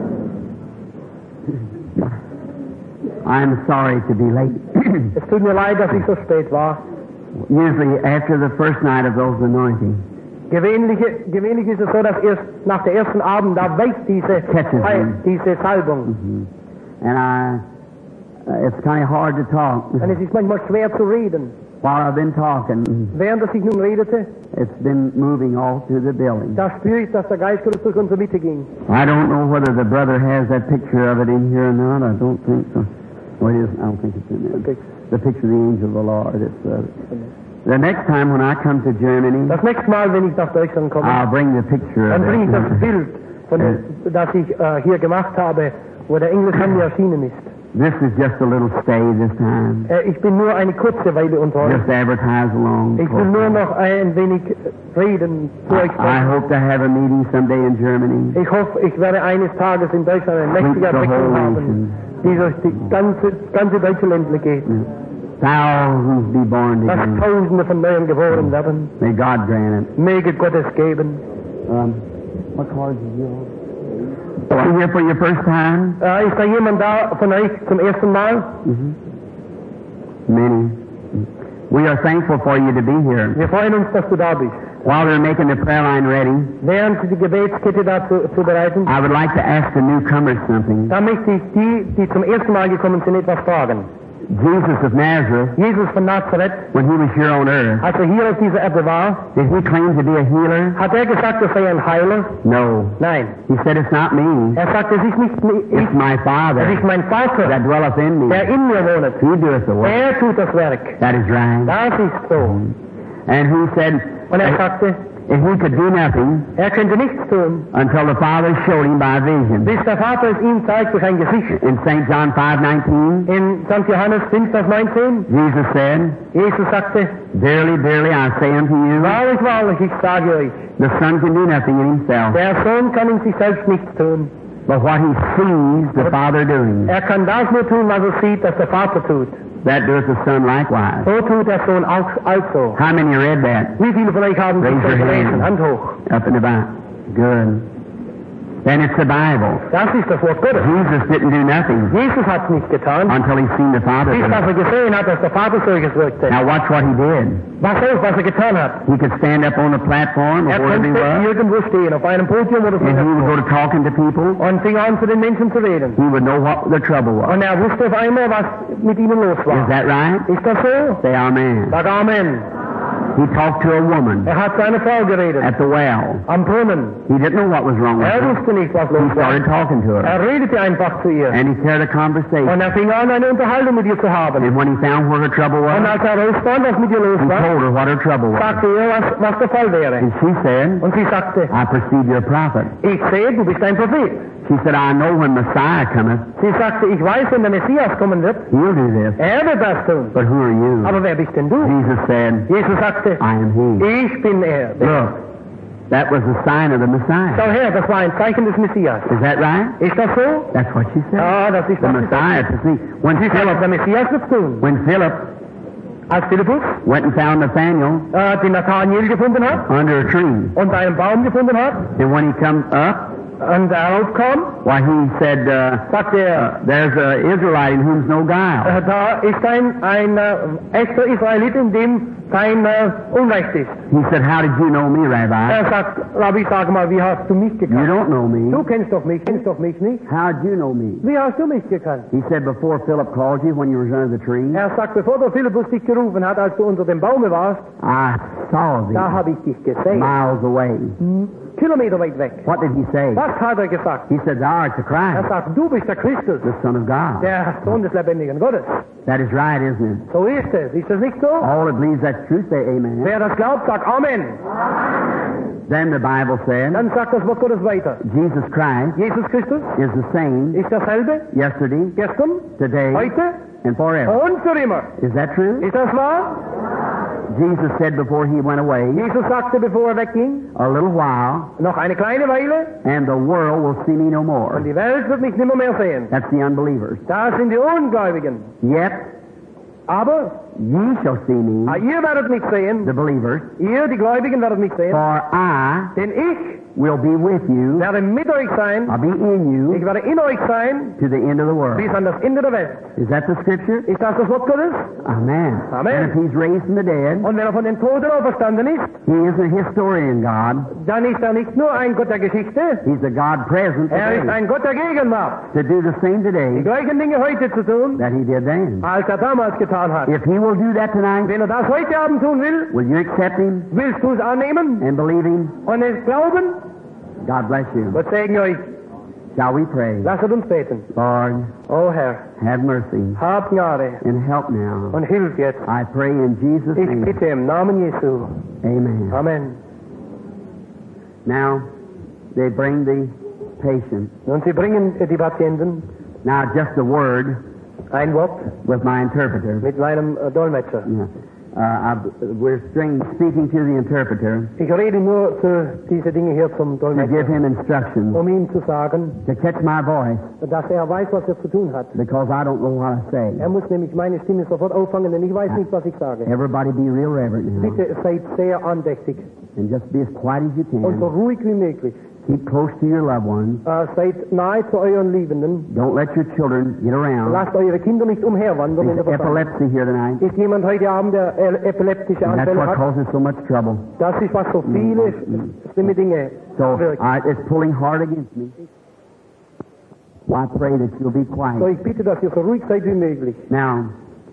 I am sorry to be late. Es tut mir leid, dass ich so spät war. Usually after the first night of those anointings, Gewöhnlich, gewöhnlich ist es so, dass erst nach der ersten Abend, da weicht diese, Catches me. diese Salbung. and I, uh, it's kind of hard to talk. Und es ist manchmal schwer zu reden. While I've been talking, Während er sich nun redete, it's been moving all through the building. da spüre ich, dass der Geist Gottes durch unsere Mitte ging. I don't know whether the brother has that picture of it in here or not. I don't think so. Well, it isn't. I don't think it's in there. Okay. The picture of the angel of the Lord. It's uh, the next time when I come to Germany, Das nächste Mal, wenn ich nach Deutschland komme, I'll bring the picture of dann bringe ich das it. Bild von dem, das ich äh, hier gemacht habe, wo der Engelshand mir erschienen ist. This is just a little stay this time. Äh, ich bin nur eine kurze Weile unter euch. Just advertise along. Ich will nur noch ein wenig reden zu euch I, I sprechen. hope to have a meeting someday in Germany. Ich hoffe, ich werde eines Tages in Deutschland eine mächtige Reach the whole Erweckung haben, nation. die durch die ganze, ganze deutsche Ländle geht. Thousands be born Dass again. Tausende von Neuem geboren werden. May God grant it. Möge Gott es geben. Um, what cards is yours? Are you here for your first time? Äh, ist da jemand da von euch zum ersten Mal? Mm-hmm. Many. We are thankful for you to be here. Wir freuen uns, dass du da bist. While we're making the prayer line ready, Während Sie die Gebetskette da zu, zu bereiten, I would like to ask the newcomers something. da möchte ich die, die zum ersten Mal gekommen sind, etwas fragen. Jesus of Nazareth, Jesus von Nazareth, when he was here on earth, als er hier auf dieser Erde war, did he claim to be a healer? hat er gesagt, er sei ein Heiler? No. Nein. He said, it's not me. Er sagt, es ist nicht It's ich, my es Father ist mein Vater, that dwelleth in der me. in mir wohnt. He doeth the work. Er tut das Werk. That is right. Das ist so. And he said, Und er sagte, if he could do nothing er könnte nichts tun, until the Father showed him by vision. bis der Vater es ihm zeigt durch ein Gesicht. In Saint John five nineteen, In Sankt Johannes fünf, Vers neunzehn, Jesus said, Jesus sagte, Verily, verily, I say unto you, wahrlich, wahrlich, ich sage euch, the Son can do nothing in himself, der Sohn kann in sich selbst nichts tun. but what he sees the Father doing, Er kann das nur tun, was er sieht, dass der Vater tut. that doeth the Son likewise. So tut der Sohn auch also. How many read that? Wie viele von euch haben Raise das your gelesen? hand. Hand hoch. Up in the back. Good. Then it's the Bible. Das ist das Wort Gottes. Jesus didn't do nothing Jesus hat es nicht getan, until he seen the Father bis do dass it. er gesehen hat, dass der Vater solches wirkte. Now watch what he did. Was auf, was er getan hat. He could stand up on the platform or Er wherever he konnte was, irgendwo stehen, auf einem Podium oder and he would go so, to talking to people. und fing an, zu den Menschen zu reden. He would know what the trouble was. Und er wusste auf einmal, was mit ihnen los Is war. that right? Ist das so? Say amen. Sag Amen. He talked to a woman Er hat zu einer Frau geredet, at the well. am Brunnen. He didn't know what was wrong with Er her. wusste nicht, was He los war. started talking to her, Er redete einfach zu ihr. and he carried a conversation. Und er fing an, eine Unterhaltung mit ihr zu haben. And when he found where her trouble Und was, als er rausfand, was mit ihr los he war, told her what her trouble was. sagte er, was, was der Fall wäre. And she said, Und sie sagte, I perceive you're a prophet. ich sehe, du bist ein Prophet. She said, I know when Messiah cometh, Sie sagte, ich weiß, wenn der Messias kommen wird, he'll do this. er wird das tun. But who are you? Aber wer bist denn du? Jesus said, Jesus sagte, I am he. ich bin er. Look, that was the sign of the Schau Messiah. her, das war ein Zeichen des Messias. Is that right? Ist das so? That's what she said. Ja, das ist The das. Messiah to see. When Sie sagt, Philip, der Messias wird tun. when Philip Als Philippus went and found Nathanael äh, den Nathanael gefunden hat under a tree, und einen Baum gefunden hat and when he come up, und er rauskam, why he said, uh, sagte er, uh, there's an Israelite in whom's no guile. äh, da ist ein, ein äh, echter Israelit, in dem kein äh, Unrecht ist. He said, how did you know me, Rabbi? Er sagt, Rabbi, sag mal, wie hast du mich You gekannt? don't know me. Du kennst doch mich, kennst doch mich nicht. How did you know me? Wie hast du mich gekannt? He said, before Philip called you when you were under the tree, Er sagt, bevor der Philippus dich gerufen hat, als du unter dem Baume warst, I saw da thee habe ich dich gesehen. miles away. Kilometer weit weg. What did he say? Was hat er gesagt? He said, thou art the Er Christ, sagt, du bist der Christus, the Son of God. der Sohn des lebendigen Gottes. That is right, isn't it? So ist es. Ist das nicht so? All that believes that's true say amen. Wer das glaubt, sagt Amen. Then the Bible said, Dann sagt das Wort Gottes weiter. Jesus Christ Jesus Christus is the same ist dasselbe, yesterday, gestern, today, heute and forever. und für immer. Is that true? Ist das wahr? Jesus said before he went away, Jesus sagte, bevor er wegging, a little while, noch eine kleine Weile and the world will see me no more. und die Welt wird mich nimmer mehr sehen. That's the unbelievers. Da sind die Ungläubigen. Yet Aber ye shall see me, ah, ihr werdet mich sehen, the believers, ihr, die Gläubigen, werdet mich sehen, for I denn ich will be with you, werde mit euch sein, I'll be in ich you werde in euch sein, to the end of the world. bis an das Ende der Welt. Is that the scripture? Ist das das Wort Gottes? Amen. Amen. And if he's raised from the dead, Und wenn er von den Toten auferstanden ist, he is a historian God. dann ist er nicht nur ein Gott der Geschichte, He's a God present er ist today ein Gott der Gegenwart. to do the same Die today gleichen Dinge heute zu tun, that he did then. als er damals getan hat. If he will do that tonight, Wenn er das heute Abend tun will, will you accept him willst du es annehmen and believe him? und es glauben? God bless you. Gott segne euch. Shall we pray? Lasset uns beten. Lord, O Herr, have mercy hab Gnade and help now. und hilf jetzt. I pray in Jesus' Ich name. bitte im Namen Jesu. Amen. Amen. Now, they bring the patient. Und sie bringen äh, die Patienten Now, just a word ein Wort with my interpreter. mit meinem äh, Dolmetscher. Yeah. Uh, I, we're string, speaking to the interpreter Ich rede nur für diese Dinge hier zum to give Dolmetscher, him instructions, um ihm zu sagen, to catch my voice, dass er weiß, was er zu tun hat. because I don't know what I say. Er muss nämlich meine Stimme sofort auffangen, denn ich weiß nicht, was ich sage. Everybody be real reverent now, Bitte seid sehr andächtig and just be as quiet as you und so can. ruhig wie möglich. Keep close to your loved ones. Äh, seid nahe zu euren Liebenden. Don't let your children get around. Lasst eure Kinder nicht umherwandern in der There's Versammlung. epilepsy here tonight. Ist jemand heute Abend, der äh, epileptische And that's Anfälle what hat? causes so much trouble. Das ist, was so viele schlimme Dinge So wirkt. I, it's pulling hard against me. Well, I pray that you'll be So, quiet. ich bitte, dass ihr so ruhig seid wie möglich. Now,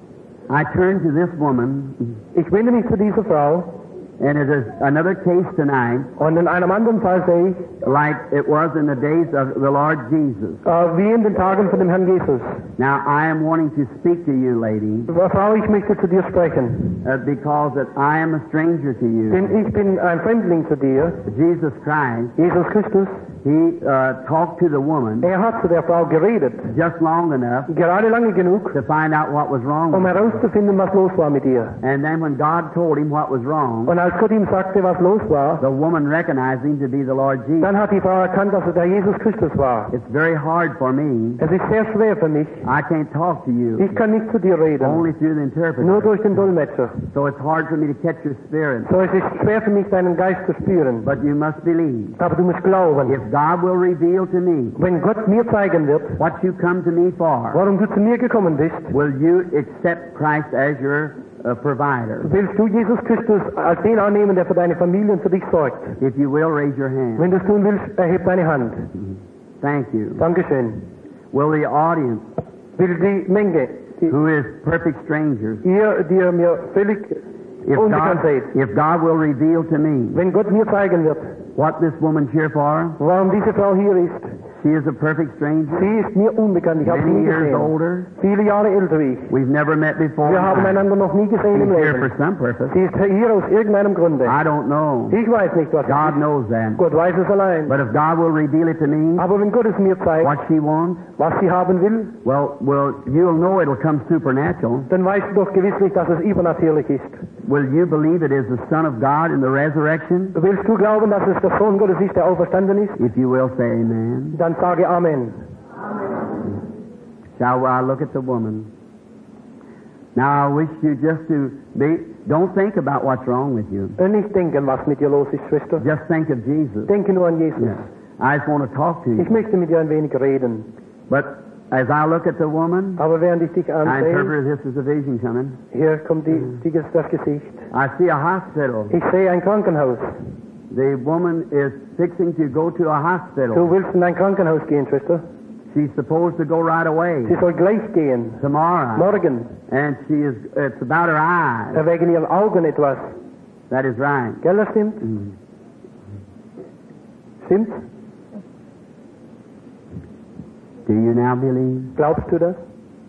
I turn to this woman, Ich wende mich zu dieser Frau and it is another case tonight, und in einem anderen Fall sehe ich, like it was in the days of the Lord Jesus. äh, wie in den Tagen von dem Herrn Jesus. Now, I am wanting to speak to you, lady, Frau, ich möchte zu dir sprechen, uh, because that I am a stranger to you. denn ich bin ein Fremdling zu dir. Jesus Christ, Jesus Christus, he uh, talked to the woman er hat zu der Frau geredet, just long enough gerade lange genug, to find out what was wrong um with her. herauszufinden, was los war mit ihr. And then when God told him what was wrong, Und als Gott ihm sagte, was los war, the woman recognized him to be the Lord Jesus. dann hat die Frau erkannt, dass er der Jesus Christus war. It's very hard for me. Es ist sehr schwer für mich. I can't talk to you Ich kann nicht zu dir reden, only through the nur interpreter. durch den Dolmetscher. So it's hard for me to catch your spirit. So es ist schwer für mich, deinen Geist zu spüren. But you must believe. Aber du musst glauben, If God will reveal to me wenn Gott mir zeigen wird, what you come to me for, warum du zu mir gekommen bist, will you accept Christ as your uh, provider? willst du Jesus Christus als den annehmen, der für deine Familie und für dich sorgt. If you will, raise your hand. Wenn du es tun willst, erheb deine Hand. Thank you. Dankeschön. Will the audience, Will die Menge, die, who is perfect strangers, ihr, die ihr mir völlig if unbekannt God, seid, if God will reveal to me wenn Gott mir zeigen wird, what this woman's here for, warum diese Frau hier ist, she is a perfect stranger, sie ist mir unbekannt. Ich habe sie many nie years gesehen. older. Viele Jahre älter wie ich. We've never met before. Wir haben einander noch nie gesehen She's im here Leben. for some purpose. Sie ist hier aus irgendeinem Grunde. I don't know. Ich weiß nicht, was God es knows that. ist. Gott weiß es allein. But if God will reveal it to me, Aber wenn Gott es mir zeigt, what she wants, was sie haben will, well, well, you'll know it'll come supernatural. dann weißt du doch gewisslich, dass es übernatürlich ist. Will you believe it is the Son of God in the resurrection? Willst du glauben, dass es der Sohn Gottes ist, der auferstanden ist? If you will, say amen. Dann sage Amen. Shall I look at the woman? Now, I wish you just to be, don't think about what's wrong with you. Und nicht denken, was mit dir los ist, Schwester. Just think of Jesus. Denke nur an Jesus. Yeah. I just want to talk to Ich you. möchte mit dir ein wenig reden. But as I look at the woman, Aber während ich dich I ansehe, interpret this as a vision coming. hier kommt die, die, das Gesicht. I see a hospital. Ich sehe ein Krankenhaus. The woman is fixing to go to a Du hospital. willst in ein Krankenhaus gehen, Schwester? She's supposed to go right away Sie soll gleich gehen. tomorrow. Morgen. And she is, it's about her eyes. Äh, Wegen ihren Augen etwas. That is right. Gell, das stimmt? Mm. Stimmt's? Do you now believe? Glaubst du das?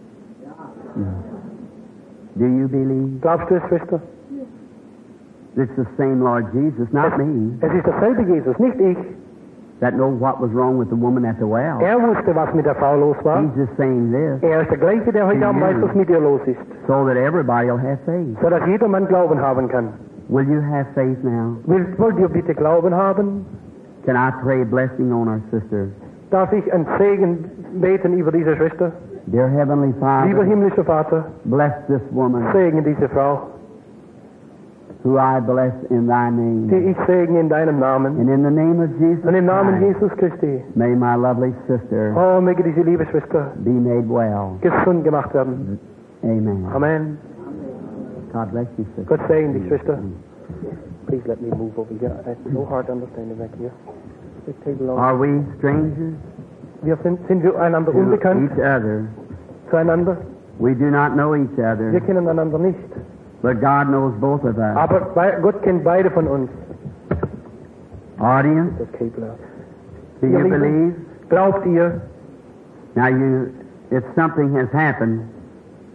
Do you believe? Glaubst du es, Schwester? It's the same Lord Jesus, not me, Es ist derselbe Jesus, nicht ich. that knows what was wrong with the woman at the well. Er wusste, was mit der Frau los war. He's just saying this Er ist der gleiche, der heute Abend weiß, was mit ihr los ist. so that everybody will have faith. So dass jedermann Glauben haben kann. Will you have faith now? Willst, wollt ihr bitte Glauben haben? Can I pray a blessing on our sister? Darf ich einen Segen beten über diese Schwester? Dear Heavenly Lieber Father, himmlischer Vater, bless this woman segne diese Frau, who I bless in thy name. die ich segne in deinem Namen. And in the name of Jesus Und im Namen Christ, Jesus Christi. may my lovely sister Oh, möge diese liebe Schwester be made well. gesund gemacht werden. Amen. Amen. God bless you, sister. Gott segne dich, Schwester. Please let me move over here. I have no hard understanding back here. This table over. Are we strangers Wir sind, sind wir einander to unbekannt each other? zueinander? We do not know each Wir other, kennen einander nicht. but God knows both of us. Aber bei, Gott kennt beide von uns. Audience, Das Cable out. do Ihr you Lieben, believe? Glaubt ihr? Now you, if something has happened,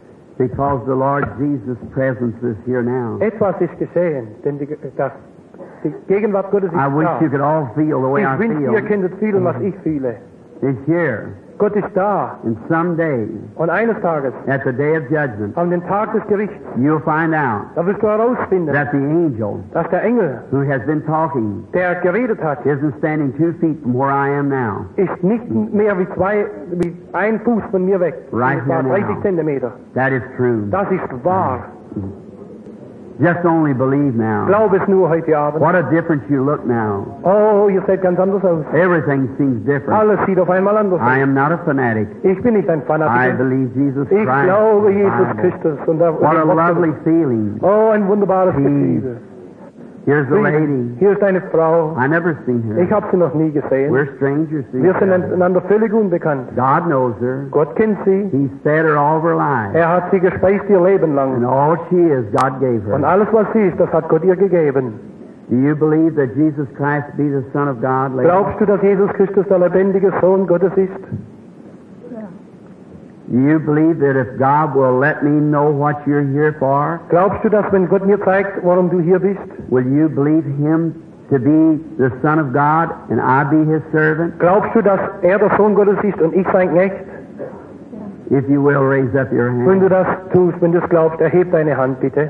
because the Lord Jesus' presence is here now. Etwas ist geschehen, denn die, das Die Gegenwart Gottes ist I wish da. you could all feel the way I Ich wünschte, ihr feel. könntet fühlen, was ich fühle. It's here. Gott ist da. And someday, Und eines Tages, at the day of judgment, an den Tag des Gerichts, you'll find out da wirst du herausfinden, that the angel dass der Engel, who has been talking der geredet hat, isn't standing two feet from where I am now. ist nicht mehr wie zwei, wie ein Fuß von mir weg. Right Das war here dreißig now. Zentimeter. That is true. Das ist wahr. Just only believe now. Glaub es nur heute Abend. What a difference you look now. Oh, ihr seht ganz anders aus. Everything seems different. Alles sieht auf einmal anders I aus. am not a fanatic. Ich bin nicht ein I Fanatiker. believe Jesus Ich Christ. glaube the Jesus Bible. Christus. Und der, What a und der- lovely feeling. Oh, ein wunderbares Peace. Gefühl. Here's the lady. Hier ist eine Frau. I never seen Ich her. habe sie noch nie gesehen. We're strangers to Wir each sind other. einander völlig unbekannt. God knows her. Gott kennt sie. He's fed her all of her life. Er hat sie gespeist ihr Leben And lang. all she is, God gave Und her. alles, was sie ist, das hat Gott ihr gegeben. Do you believe that Jesus Christ be the Son of God, lady? Glaubst du, dass Jesus Christus der lebendige Sohn Gottes ist? Do you believe that if God will let me know what you're here for, Glaubst du, dass wenn Gott mir zeigt, warum du hier bist, will you believe Him to be the Son of God and I be His servant? glaubst du, dass er der Sohn Gottes ist und ich sein Knecht? If you will, raise up your Wenn du hand. das tust, wenn du es glaubst, erheb deine Hand bitte.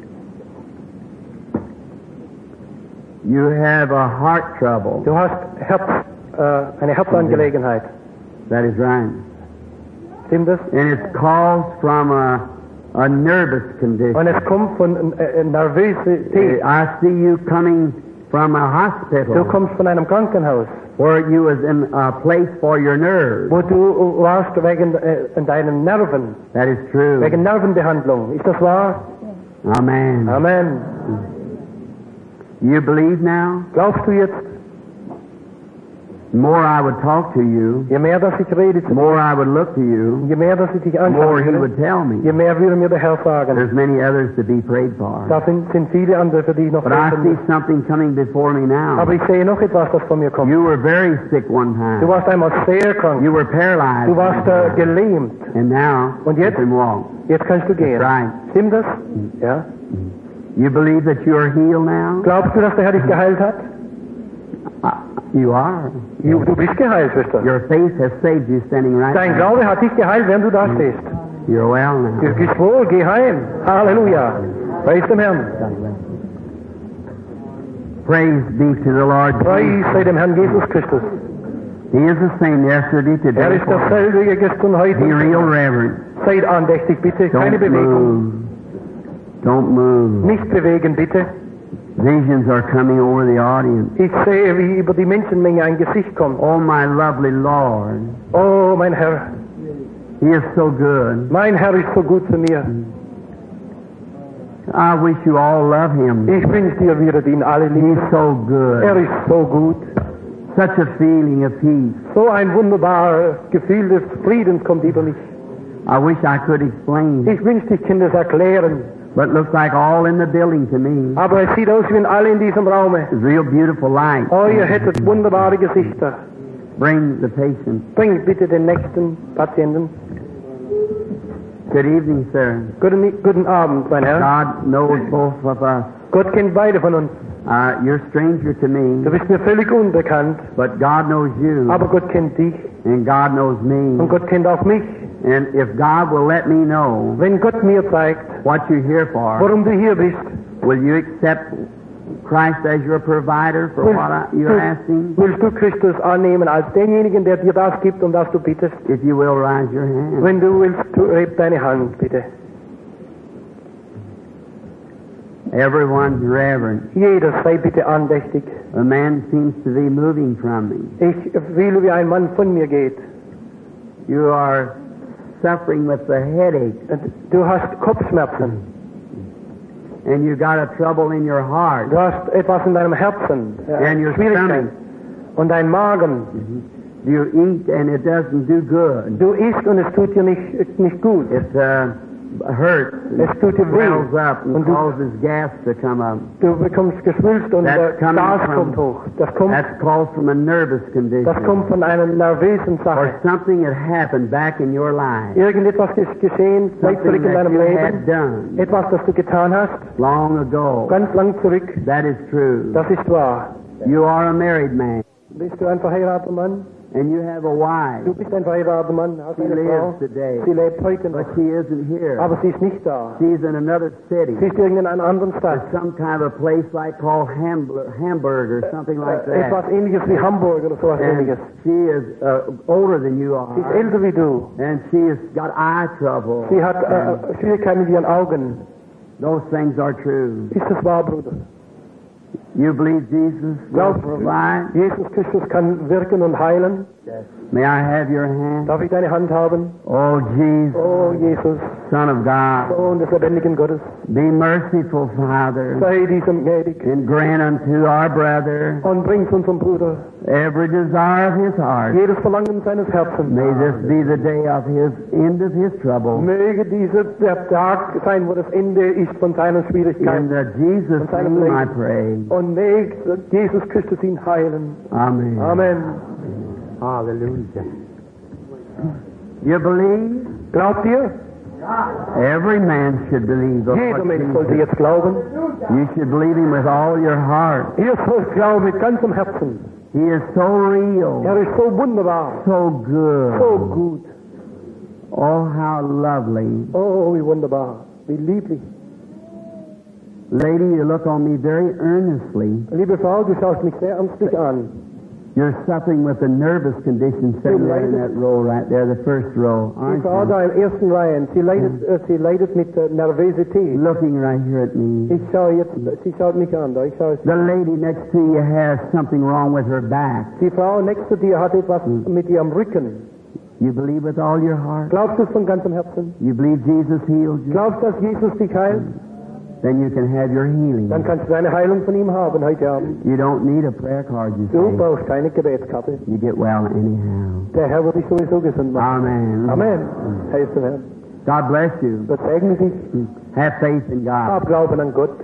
You have a heart trouble. Du hast Herz, äh, eine Herzangelegenheit. That is right. Stimmt das? And it's caused from a, a nervous condition. Und es kommt von äh, äh, Nervosität. I see you coming from a Du hospital kommst von einem Krankenhaus, where you was in a place for your nerves. wo du warst wegen äh, in deinen Nerven, That is true. wegen Nervenbehandlung. Ist das wahr? Amen. Amen. You believe now? Glaubst du jetzt, The more I would talk to you, je mehr, dass ich rede, the more I would look to you, je mehr, dass ich dich the more He anschaue, would tell je me. mehr würde mir der Herr sagen. There's many others to be prayed for. Da sind, sind viele andere, für die ich noch But I beten see muss. something coming before me now. Aber ich sehe noch etwas, das von mir kommt. You were very sick one Du time. warst einmal sehr krank. You were paralyzed. Du warst one äh, time. gelähmt. And now Und you jetzt? can walk. Jetzt kannst du gehen. That's right. Stimmt das? Ja. You believe that you are healed now? Glaubst du, dass der Herr dich geheilt hat? Uh, You are. Du, du bist geheilt, Schwester. Your faith has saved you standing right Dein now. Glaube hat dich geheilt, während du da stehst. You're well Du now. gehst wohl, geh heim. Halleluja. Preis dem Herrn. Praise be to the Lord Preis Jesus. sei dem Herrn Jesus Christus. He is the same yesterday, Er today, ist forever. derselbe gestern, heute. Be real reverent. Seid andächtig, bitte. Keine Don't Bewegung. move. Don't move. Nicht bewegen, bitte. Visions are coming over the audience. Ich sehe, wie über die Menschenmenge ein Gesicht kommt. Oh, my lovely Lord. Oh, mein Herr. He is so good. Mein Herr ist so gut zu mir. I wish you all love Him. Ich wünsche dir, wir ihn alle He's lieben. so Er good. ist so gut. Such a feeling of peace. So ein wunderbares Gefühl des Friedens kommt über mich. I wish I could explain. Ich wünschte, ich könnte es erklären. But it looks like all in the building to me. Aber es sieht aus, wie wenn alle in diesem Raume. It's real beautiful light. Oh, ihr hättet wunderbare Gesichter. Bring the patient. Bringt bitte den nächsten Patienten. Good evening, sir. Guten, guten Abend, mein Herr. God knows both of us. Gott kennt beide von uns. Uh, you're a stranger to Du me, bist mir völlig unbekannt. but God knows you, Aber Gott kennt dich. and God knows me. Und Gott kennt auch mich. And if God will let me know Wenn Gott mir zeigt, what you're here for, warum du hier bist, will you accept Christ as your provider for willst, what I, you're asking? willst du Christus annehmen als denjenigen, der dir das gibt, um das du bittest? If you will, raise your hand. Wenn du willst, tu, heb deine Hand, bitte. Everyone's reverent. Jeder sei bitte andächtig. A man seems to be moving from me. Ich fühle, wie ein Mann von mir geht. You are suffering with the headache, Du hast Kopfschmerzen. and you got a trouble in your heart. Du hast etwas in deinem Herzen. äh, And your Schwierigkeiten. Und dein Magen. You eat, and it doesn't do good. Du isst und es tut dir nicht, nicht gut. It uh, hurts Es tut dir and weh. swells up and Und du- causes gas to come up. Du bekommst geschwülst und That's der coming Gas from- kommt hoch. Das kommt, That's caused from a nervous condition. das kommt von einer nervösen Or Sache. something that happened back in your life. Irgendetwas ist geschehen, weit Something zurück in that deinem you Leben. had done Etwas, das du getan hast, long ago. ganz lang zurück. That is true. Das ist wahr. You are a married man, Bist du ein verheirateter Mann? and you have a Du wife. bist ein verheirateter Mann, hast She eine Frau. lives today, Sie lebt heute but noch. she isn't here. Aber sie ist nicht da. She's in another city. Sie ist in einer anderen Stadt. There's some kind of a place like called Hamburg, Hamburg or something like Äh, Etwas that. ähnliches wie Hamburg oder sowas And ähnliches. she is uh, older than you Sie ist are, älter wie du. and she has got eye trouble. Sie hat äh, And äh, Schwierigkeiten mit ihren Augen. those things are true. Ist das wahr, Bruder? You believe Jesus will Glaubst du, provide? Jesus Christus kann wirken und heilen? May I have your hand? Darf ich deine Hand haben? Oh, Jesus, Oh, Jesus, Son of God, Sohn des lebendigen Gottes, be merciful, Father, sei diesem gnädig and grant unto our brother und bringt unserem Bruder every desire of his heart. jedes Verlangen seines Herzens. May this be the day of his end of his trouble. Möge dieser der Tag sein, wo das Ende ist von seinen In Schwierigkeiten. the Jesus name I pray. Und möge Jesus Christus ihn heilen. Amen. Amen. Hallelujah. You believe? Glaubt ihr? Every man should believe. of Jeder what Mensch Jesus- sollte jetzt glauben. You should believe him with all your heart. Ihr sollt glauben mit ganzem Herzen. He is so real, Er ist so wunderbar, so good. so gut. Oh, how lovely. Oh, wie wunderbar, wie lieblich. Lady, you look on me very earnestly. Liebe Frau, du schaust mich sehr ernstlich an. You're suffering with a nervous condition sitting there in that row right there, the first row, Die aren't Frau you? da im ersten Reihen, sie leidet, äh, sie leidet mit äh, Nervosität. Looking right here at me. Ich schaue jetzt, sie schaut mich an, da ich schaue The lady next to you has something wrong with her back. Die Frau next zu dir hat etwas mit ihrem Rücken. You believe with all your heart? Glaubst du es von ganzem Herzen? You believe Jesus healed you? Glaubst du, dass Jesus dich heilt? Then you can have your healing. Dann kannst du eine Heilung von ihm haben heute Abend. You don't need a prayer card, you Du say. brauchst keine Gebetskarte. You get well anyhow. Der Herr wird dich sowieso gesund machen. Amen. Amen. Herr ist der Herr. God bless you. Gott segne dich. Have faith in God. Hab Glauben an Gott.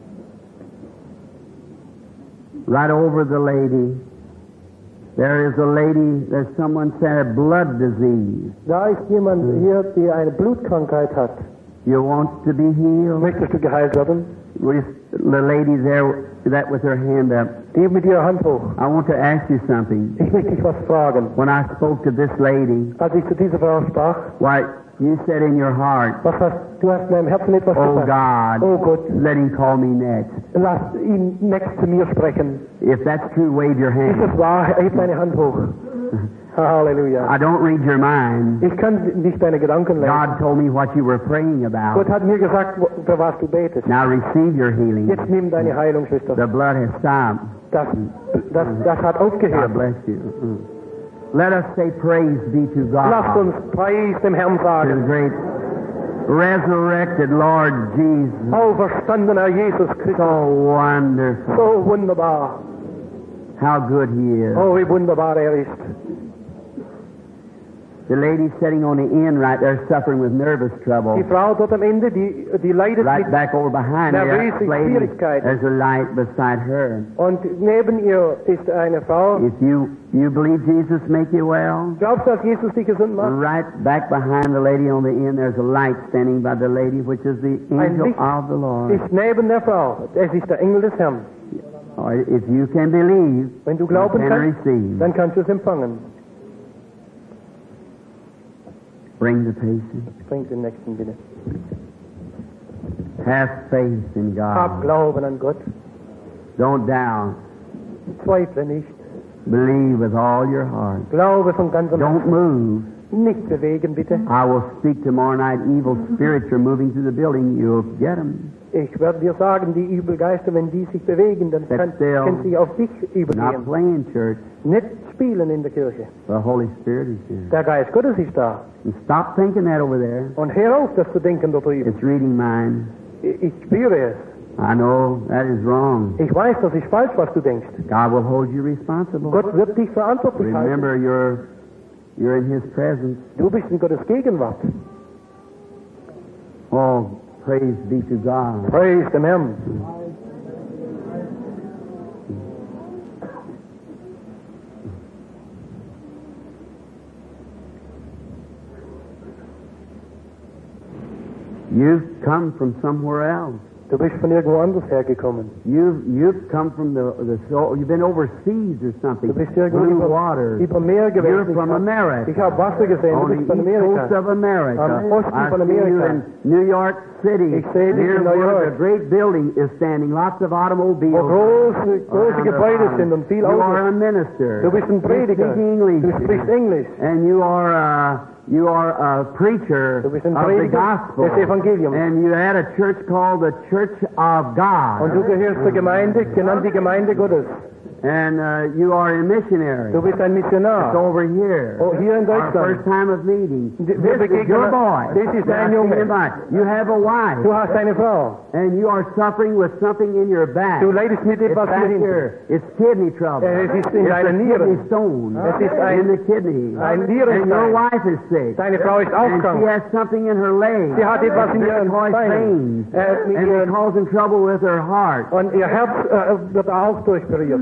Right over the lady, there is a lady, there's someone said a blood disease. Da ist jemand hier, der eine Blutkrankheit hat. You want to be healed? Möchtest du geheilt werden? With the lady there, that with her hand up. Die mit ihrer Hand hoch. I want to ask you something. Ich möchte dich was fragen. When I spoke to this lady, Als ich zu dieser Frau sprach, why, you said in your heart, was hast du hast in deinem Herzen etwas oh gesagt. God, Oh Gott, let him call me next. lass ihn next zu mir sprechen. If that's true, wave your Ist hand. das wahr? Heb deine Hand hoch. Halleluja. I don't read your mind. Ich kann nicht deine Gedanken lesen. God told me what you were praying about. Gott hat mir gesagt, wo- für was du betest. Now receive your healing. Jetzt nimm deine Heilung, Schwester. The blood has stopped. Das, das, das hat God aufgehört. bless you. Mm. Let us say praise be to Lasst God, uns Preis dem Herrn to the sagen. great resurrected Lord Jesus. Auferstandener Jesus Christus. So wonderful. So wunderbar. How good He is. Oh, wie wunderbar er ist. The lady sitting on the end right there suffering with nervous trouble. Die Frau dort am Ende, die, die leidet Right mit... back over behind her, nervöse that lady, Schwierigkeiten. there's a light beside her. Und neben ihr ist eine Frau. If you you believe Jesus make you well, Glaubst du, dass Jesus dich gesund macht? right back behind the lady on the end, there's a light standing by the lady, which is the angel Licht of the Lord. Ist neben der Frau. Es ist der Engel des Herrn. Or if you can believe, Wenn du you glauben can kannst, receive. dann kannst du es empfangen. Bring the patient. Bring den nächsten bitte. Have faith in Hab God. Glauben an Gott. Don't doubt. Zweifle nicht. Believe with all your heart. Glaube von ganzem Don't Herzen. move. Nicht bewegen, bitte. I will speak tomorrow night. Evil spirits are moving through the building. You'll get them. Ich werde dir sagen, die Übelgeister, wenn die sich bewegen, dann Sit kann, still. können sie auf dich Not übergehen. playing church. Nicht spielen in der Kirche. The Holy Spirit is here. Der Geist Gottes ist da. And stop thinking that over there. Und hör auf, das zu denken da drüben. It's reading mine. Ich ich spüre es. I know that is wrong. Ich weiß, das ist falsch, was du denkst. God will hold you responsible. Gott wird dich verantwortlich halten. Remember, you're you're in His presence. Du bist in Gottes Gegenwart. Oh, praise be to God. Praise dem Herrn. You've come from somewhere else. Du bist von irgendwo anders hergekommen. You've you've come from the the so you've been overseas or something. Du bist irgendwo Blue über, waters. über Meer You're gewesen. from Ich hab- America. Ich habe Wasser gesehen. Du On the bist von east coast Amerika. of America. Am Osten I von see you Amerika. in New York City. Ich sehe dich Here's in New where York. a great building is standing. Lots of automobiles. Wo große, große around the Gebäude bottom. sind und viel You are a Auto. minister. Du bist ein You Prediger. speak English. Du sprichst Englisch. And you are a, you are a preacher Du bist ein of the Prediger gospel. des Evangeliums. And you had a church called the Church of God. Und du gehörst zur Gemeinde, genannt die Gemeinde Gottes. And uh, you are a missionary. Du bist ein It's Missionar. over here. Oh, hier in Our Deutschland. first time of meeting. Wir This is begegnen- your boy. This is that dein I Junge. see by. You have a wife. Du hast eine Frau. And you are suffering with something in your back. Du leidest mit It's etwas back hier hinten. here. It's kidney trouble. Äh, es ist in It's a deinen Nieren. kidney stone Es ist ein- in the kidney. ein And Nierenstein. your wife is sick. Deine Frau ist auch And she krank. has something in her leg. Sie hat etwas in ihren Varicose Beinen. veins. Äh, mit And it's ihren, causing trouble with her heart. und ihr Herz äh, wird auch durchberührt.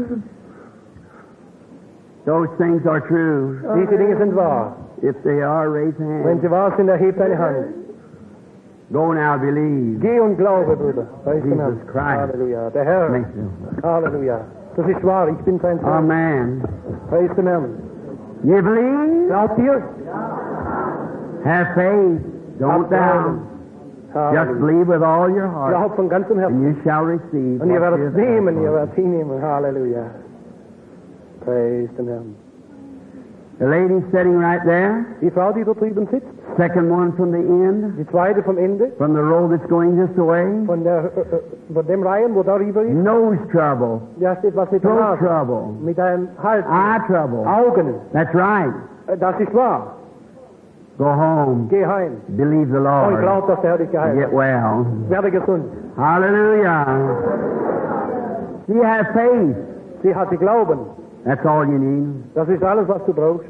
Those things are true. Diese Dinge sind wahr. If they are, raise Wenn hands. sie wahr sind, erheb deine Hand. Go now, believe. Geh und glaube, Bruder. Preis dem Herrn. Jesus Christ. Halleluja. Der Herr. Makes it. Halleluja. Das ist wahr. Ich bin sein Sohn. Amen. Preis dem Herrn. You believe? Glaubt ihr? Have faith. Don't Habt doubt. Glauben. Just Halleluja. believe with all your heart, Glaubt von ganzem and Herzen. you shall receive. Und ihr what werdet you es have nehmen, asked ihr for. werdet es hinnehmen. Halleluja. Preis dem Herrn. The lady sitting right there, Die Frau, die dort drüben sitzt, second one from the end, die zweite vom Ende, from the road that's going this away, von, der, äh, von dem Reihen, wo darüber ist, nose trouble, da steht was mit der throat Nase, trouble, mit einem Hals, eye trouble. Augen. That's right. Äh, Das ist wahr. Go home. Geh heim Believe the und Lord. glaub, dass der Herr dich geheilt Get hat. well. Werde gesund. Hallelujah. You have faith. Sie hat die Glauben. That's all you need. Das ist alles, was du brauchst.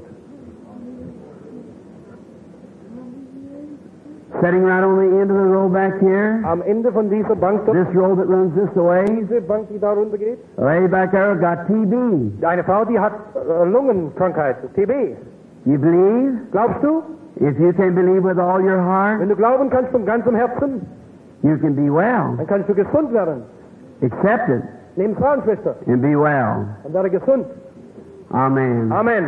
Sitting right on the end of the road back here, Am Ende von dieser Bank dort, this road that runs this way, diese Bank, die da runter geht, the lady back there got T B. eine Frau, die hat äh, Lungenkrankheit, T B. You believe? Glaubst du? If you can believe with all your heart, Wenn du glauben kannst von ganzem Herzen, you can be well. dann kannst du gesund werden. Accept it Nimm's an, Schwester, and be well. und werde gesund. Amen. Amen.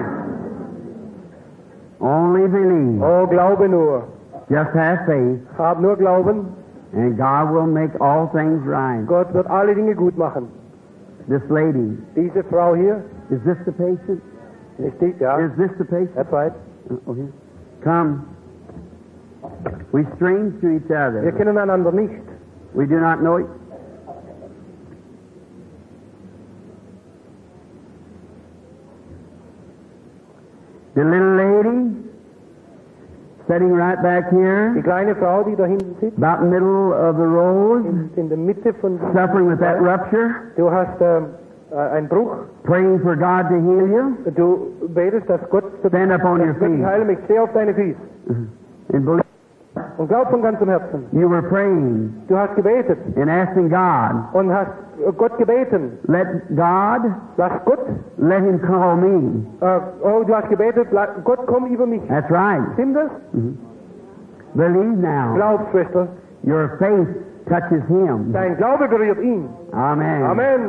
Only believe. Oh, glaube nur. Just have faith, Hab nur Glauben. and God will make all things right. Gott wird alle Dinge gut machen. This lady, Diese Frau hier, is this the patient? nicht die, ja, Is this the patient? that's right. Oh, here. Come. We strange to each Wir other. kennen einander nicht. We do not know it. The little lady sitting right back Die here, kleine Frau, die da hinten sitzt, about in the middle of the road, ist in der Mitte von... suffering with that rupture, Du hast ähm, äh, einen Bruch. praying for God to heal you. Du betest, dass Gott Stand up on your dass Gott dich feet heilen möchte. Steh auf deine Füße and believe. und glaub von ganzem Herzen. You were praying Du hast gebetet and asking God, und hast äh, Gott gebeten. let God, Lass Gott, let Him call me. äh, oh, du hast gebetet, la- Gott komm über mich. That's right. Stimmt das? Believe now. Glaub, Schwester. Your faith touches Him. Dein Glaube berührt ihn. Amen. Amen.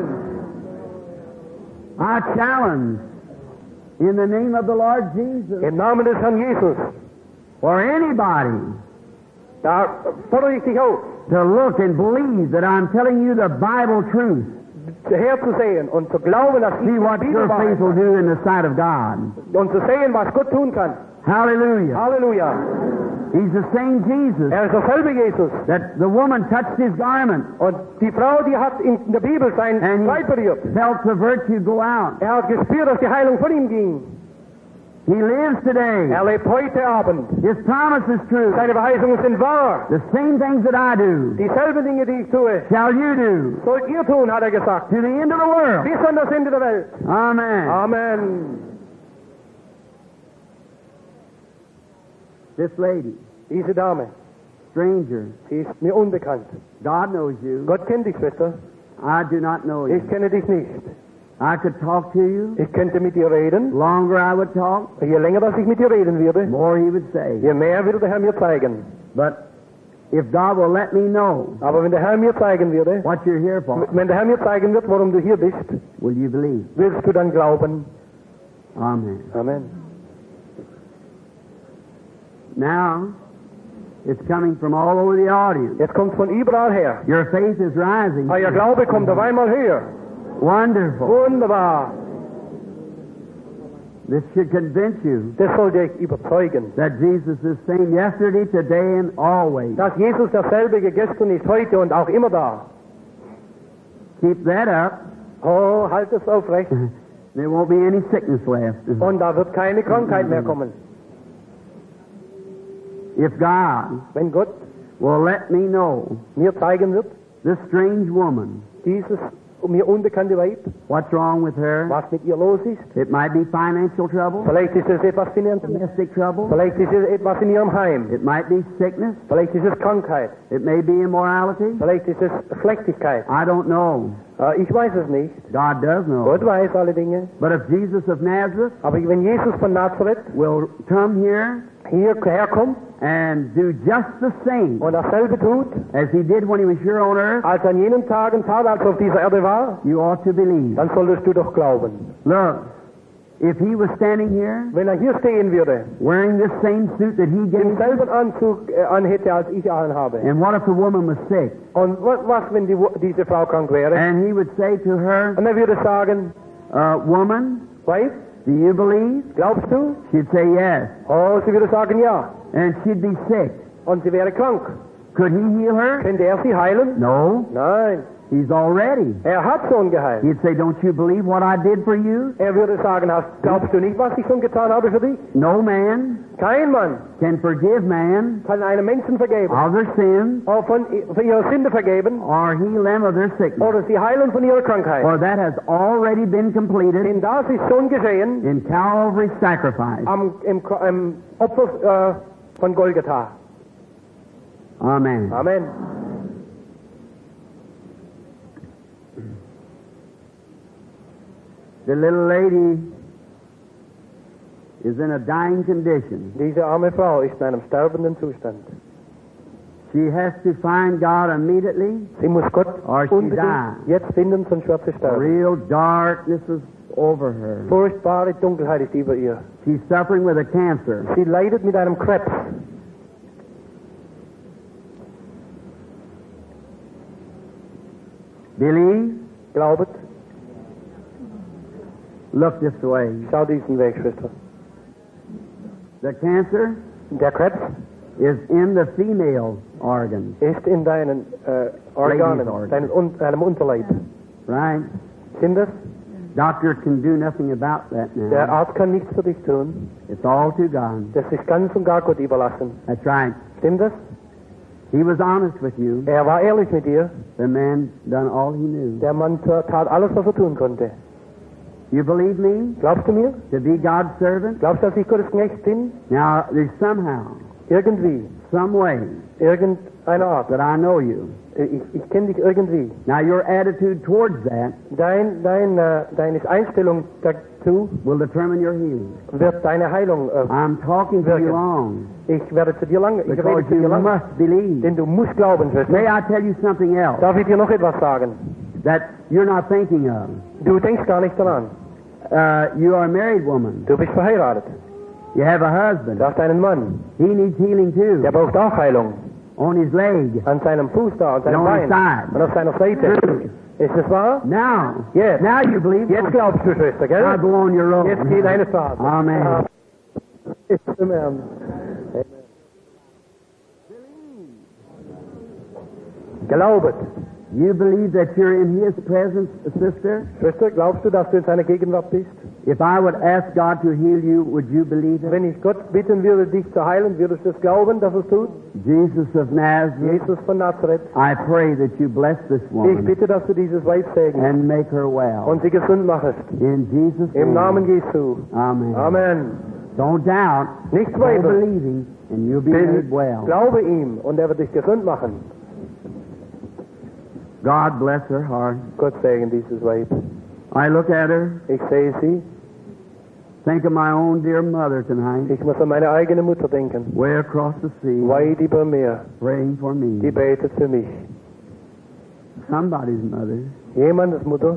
I challenge in the name of the Lord Jesus Im Namen des Herrn Jesus. for anybody Da fordere ich dich auf, to look and believe that I'm telling you the Bible truth. herzusehen und zu glauben, dass ich See die what Bibel your faith will wahrheit do in the sight of God. und zu sehen, was Gott tun kann. Hallelujah. Halleluja. He's the same Jesus Er ist derselbe Jesus. that the woman touched His garment Und die Frau, die hat in der Bibel sein and Kleid berührt. He felt the virtue go out. Er hat gespürt, dass die Heilung von ihm ging. He lives today. Er lebt heute Abend. His promise is true. Seine Verheißungen sind wahr. The same things that I do Dieselben Dinge, die ich tue, shall you do sollt ihr tun, hat er gesagt. to the end of the world. Bis an das Ende der Welt. Amen. Amen. This lady, Diese Dame, stranger. Sie ist mir unbekannt. God knows you. Gott kennt dich, Schwester. I do not know you. Ich kenne dich nicht. I could talk to you. Ich könnte mit dir reden. Longer I would talk, Je länger, dass ich mit dir reden würde, more he would say. je mehr würde der Herr mir zeigen. But if God will let me know Aber wenn der Herr mir zeigen würde, what you're here for, wenn der Herr mir zeigen wird, warum du hier bist, will you believe? willst du dann glauben? Amen. Amen. Now, it's coming from all over the audience. Jetzt kommt von überall her. Your faith is rising. Euer Glaube kommt auf einmal höher. Wonderful. Wunderbar. This should convince you Das soll dich überzeugen. that Jesus is same yesterday, today, and always. Dass Jesus derselbe gestern ist, heute und auch immer da. Keep that up. Oh, halt es aufrecht. There won't be any sickness left. Und da wird keine Krankheit mehr kommen. If God Wenn Gott will let me know mir zeigen wird, this strange woman, dieses mir unbekannte Weib, what's wrong with her? was mit ihr los ist, It might be financial trouble, vielleicht ist es etwas finanziell, domestic trouble, vielleicht ist es etwas in ihrem Heim, it might be sickness, vielleicht ist es Krankheit, it may be immorality. vielleicht ist es Schlechtigkeit. I don't know. Äh, Ich weiß es nicht. God does know. Gott weiß alle Dinge. But if Jesus of Nazareth Aber wenn Jesus von Nazareth will come here hierher kommt and do just the same und dasselbe tut, as he did when he was here on earth, als an jenen Tagen tat, als er auf dieser Erde war, you ought to believe. dann solltest du doch glauben. Look, if he was standing here Wenn er hier stehen würde, wearing this same suit that he gave, denselben Anzug äh, anhätte, als ich anhabe, and what if the woman was sick? und was, was wenn die, Wo- diese Frau krank wäre, And he would say to her, und er würde sagen, uh, woman, Weib, do you believe? glaubst du? She'd say yes. Oh, sie würde sagen, ja. And she'd be sick. Und sie wäre krank. Could he heal her? Könnte er sie heilen? No. Nein. He's already. Er hat schon geheilt. He'd say, don't you believe what I did for you? Er würde sagen, hast, glaubst du nicht, was ich schon getan habe für dich? No man Kein Mann can forgive man kann einem Menschen vergeben, of their sins auch von, von ihrer Sünde vergeben, or heal them of their sickness. oder sie heilen von ihrer Krankheit. For that has already been completed Denn das ist schon geschehen in Calvary's sacrifice. am im, im Opfer äh, von Golgatha. Amen. Amen. The little lady is in a dying condition. Diese arme Frau ist in einem sterbenden Zustand. She has to find God immediately, Sie muss Gott or she unbedingt dies. jetzt finden, sonst wird sie sterben. Real darkness is over her. Furchtbare Dunkelheit ist über ihr. She's suffering with a cancer. Sie leidet mit einem Krebs. Believe? Glaubet, Look this way. schau diesen Weg, Schwester. The cancer Der Krebs is in the female organ, ist in deinen äh, Organen, organ. deinen, un, deinem Unterleib. right? Sind das? Doctor can do nothing about that Der now. Arzt kann nichts für dich tun. It's all to God. Das ist ganz und gar Gott überlassen. That's right. Stimmt das? He was honest with you. Er war ehrlich mit dir. The man done all he knew. Der Mann tat alles, was er tun konnte. You believe me Glaubst du mir? to be God's servant? Glaubst du, dass ich Gottes Knecht bin? Now, there's somehow, Irgendwie. some way Irgendeine Art. that I know you. Ich, ich kenne dich irgendwie. Now, your attitude towards that Dein, dein, äh, deine Einstellung dazu will determine your healing. wird deine Heilung. Äh, I'm talking to you long ich werde zu dir lange. Ich rede because zu you dir lange. must believe. Denn du musst glauben, Schwester. May I tell you something else Darf ich dir noch etwas sagen? that you're not thinking of? Du denkst gar nicht daran. Uh, you are a married woman. Du bist verheiratet. You have a husband. Du hast einen Mann. He needs healing too. Der braucht auch Heilung. On his leg. An seinem Fuß da, an seinem And on his Bein. side. Und auf seiner Seite. Ist das wahr? Now, Yes. now you believe. Jetzt glaubst du, Schwester, Now gell? go on your own. Jetzt geh deine Fahrt. Amen. Ja. Ist im Ernst. Glaubet. You believe that you're in His presence, sister? Schwester, glaubst du, dass du in seiner Gegenwart bist? If I would ask God to heal you, would you believe it? Wenn ich Gott bitten würde, dich zu heilen, würdest du es glauben, dass es tut? Jesus of Nazareth, Jesus von Nazareth, I pray that you bless this ich woman bitte, dass du dieses Weib segnest and make her well. und sie gesund machst. In Jesus' Im Namen name. Jesu. Amen. Amen. Don't doubt. Nicht No zweifeln. believing. and you'll be made well. Glaube ihm und er wird dich gesund machen. God bless her heart. Gott segne dieses Weib. I look at her, Ich sehe sie. think of my own dear mother tonight, Ich muss an meine eigene Mutter denken. way across the sea, Weit über Meer. praying for Die me. betet für mich. Somebody's mother. Jemandes Mutter.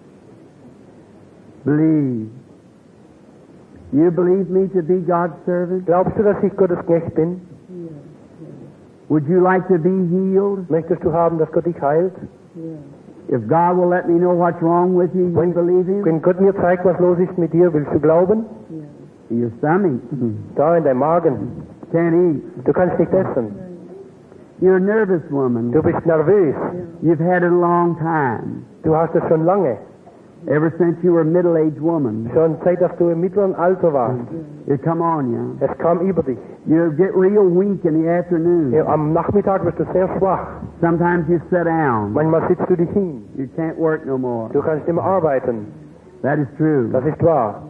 Believe. You believe me to be God's servant? Glaubst du, dass ich Gottes Knecht bin? Would you like to be healed? Möchtest du haben, dass Gott dich heilt? If God will let me know what's wrong with you, you believe Him? Wenn Gott mir zeigt, was los ist mit dir, willst du glauben? Your stomach Da in deinem Magen. can't eat. Du kannst nicht essen. You're a nervous woman. Du bist nervös. You've had it a long time. Du hast es schon lange. Ever since you were a middle-aged woman. Schon seit, dass du im mittleren Alter warst. It come on you. Es kam über dich. You get real weak in the afternoon. Ja, am Nachmittag wirst du sehr schwach. Sometimes you sit down. Manchmal sitzt du dich hin. You can't work no more. Du kannst nicht mehr arbeiten. That is true. Das ist wahr.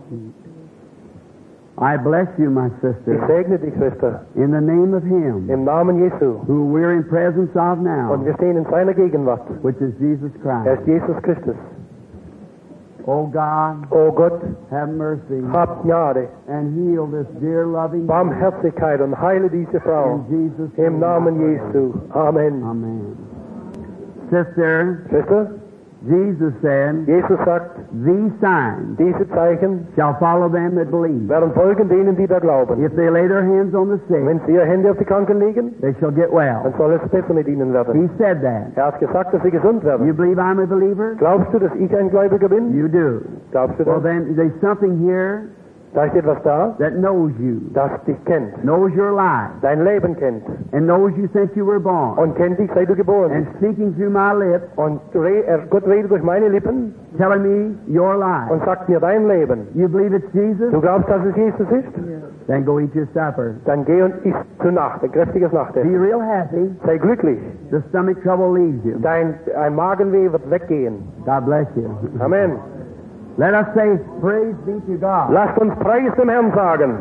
I bless you, my Ich sister, segne dich, Schwester. in the name of Him Im Namen Jesu. who we're in presence of now, Und wir stehen in seiner Gegenwart. which is Jesus Er Christ. ist Jesus Christus. Oh God, O Gott, have mercy hab Gnade, and heal this dear loving Barmherzigkeit und heile diese Frau. in Jesus' Im Namen Jesu. Amen. Amen. Sister, Schwester, Jesus said, Jesus sagt, these signs diese Zeichen shall follow them that believe. werden folgen denen, die da glauben. If they lay their hands on the sick, Wenn sie ihre Hände auf die Kranken legen, they shall get well. dann soll es besser mit ihnen werden. He said that. Er hat gesagt, dass sie gesund werden. You believe I'm a believer? Glaubst du, dass ich ein Gläubiger bin? You do. Glaubst du Well, das? then there's something here Da ist etwas da, that knows you, das dich kennt, knows your life, dein Leben kennt and knows you since you were born. und kennt dich, seit du geboren And bist. speaking through my lips, Und re- er- Gott redet durch meine Lippen telling me your life. und sagt mir dein Leben. You believe it's Jesus? Du glaubst, dass es Jesus ist? Then go eat your supper. Dann geh und iss zu Nacht, ein kräftiges Be Nachtessen. real happy. Sei glücklich. The stomach trouble leaves you. Dein ein Magenweh wird weggehen. God bless you. Amen. Let us say, praise be to God. Lasst uns Preis dem Herrn sagen.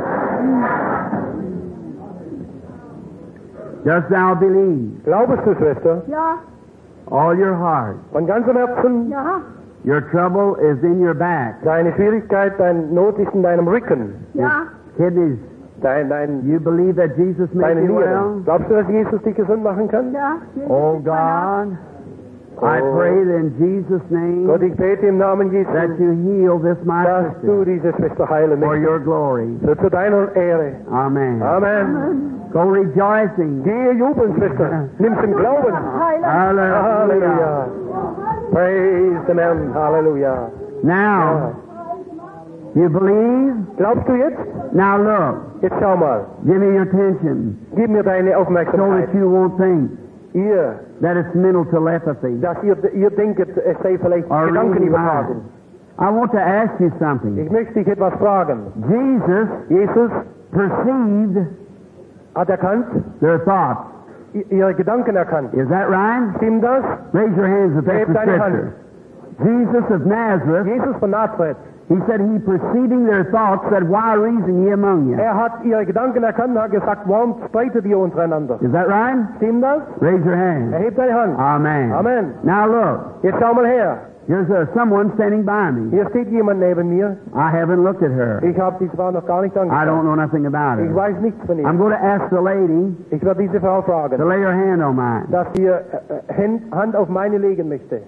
Dost thou believe? Glaubst du, Schwester? Ja, All your heart. Von ganzem Herzen, ja, Your trouble is in your back. deine Schwierigkeit, dein Not ist in deinem Rücken. ja, Kidneys. Dein, dein, You believe that Jesus made deine you well? Nieren. Glaubst du, dass Jesus dich gesund machen kann? ja. Oh God, I Oh. pray that in Jesus' name Gott, ich bete im Namen Jesu, that you heal this my dass du sister diese Schwester heilen for möchtest. your glory. So zu deiner Ehre. Amen. Amen. Go rejoicing. Gehe jubeln, Schwester. Nimm's im Glauben. Heiland. Hallelujah. Halleluja. Praise dem Herrn. Halleluja. Now, you believe? Glaubst du jetzt? Now look, Jetzt schau mal. give me your attention Gib mir deine so Aufmerksamkeit. that you won't think Ihr, that it's mental telepathy dass ihr, ihr denkt, es sei vielleicht or Gedanken reading übertragen. minds. I want to ask you something. Ich möchte dich etwas fragen. Jesus Jesus perceived hat erkannt, their thoughts. i- ihre Gedanken erkannt. Is that right? Stimmt das? Raise your hands if that's Hebt the deine Hand. scripture. Jesus of Nazareth, Jesus von Nazareth. he said he perceiving their thoughts said, why reason ye among you? Er hat ihre Gedanken erkannt und hat gesagt, warum streitet ihr untereinander? Is that right? Stimmt das? Raise your hand. Erhebt deine Hand. Amen. Amen. Now look, Jetzt schau mal her. here's uh, someone standing by me. Hier steht jemand neben mir. I haven't looked at her. Ich habe die Frau noch gar nicht I don't angeschaut. know nothing about Ich her. weiß nichts von I'm ihr. going to ask the lady Ich werde diese Frau to fragen, lay her hand on mine. dass sie äh, äh, Hand- Hand auf meine legen möchte.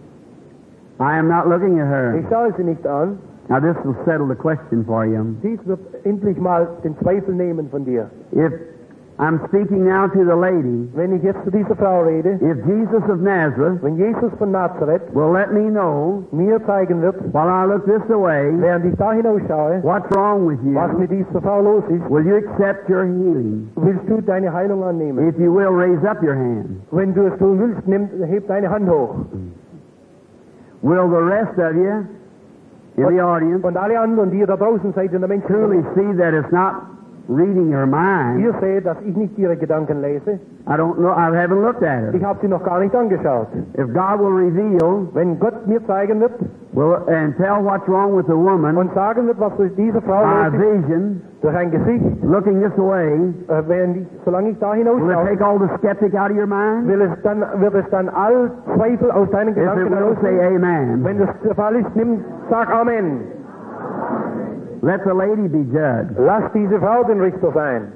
I am not looking at her. Ich schaue sie nicht an. Now this will settle the question for you. Dies wird endlich mal den Zweifel nehmen von dir. If I'm speaking now to the lady, Wenn ich jetzt zu dieser Frau rede, if Jesus of Nazareth wenn Jesus von Nazareth will let me know mir zeigen wird, while I look this away während ich da hinausschaue, what's wrong with was you, mit dieser Frau los ist, will you accept your healing? willst du deine Heilung annehmen? If you will, raise up your hand. Wenn du es tun willst, nimm, heb deine Hand hoch. Will the rest of you in the audience Und alle anderen, die ihr da draußen seid in der truly Menschenmenge, see that it's not reading her mind? ihr seht, dass ich nicht ihre Gedanken lese. I don't know. I haven't looked at her. Ich habe sie noch gar nicht angeschaut. If God will reveal Wenn Gott mir zeigen wird, Well, and tell what's wrong with the woman und sagen wird, was durch diese Frau by a los ist, vision, durch ein Gesicht, looking this way. äh, während ich, solange ich da Will it hinausschaue, take all the skeptic out of your mind? will es dann, wird es dann all Zweifel aus deinen If it Gedanken will, say herausnehmen. amen. Wenn das der Fall ist, nimm, sag Amen. Let the lady be judged. Lass diese Frau den Richter sein.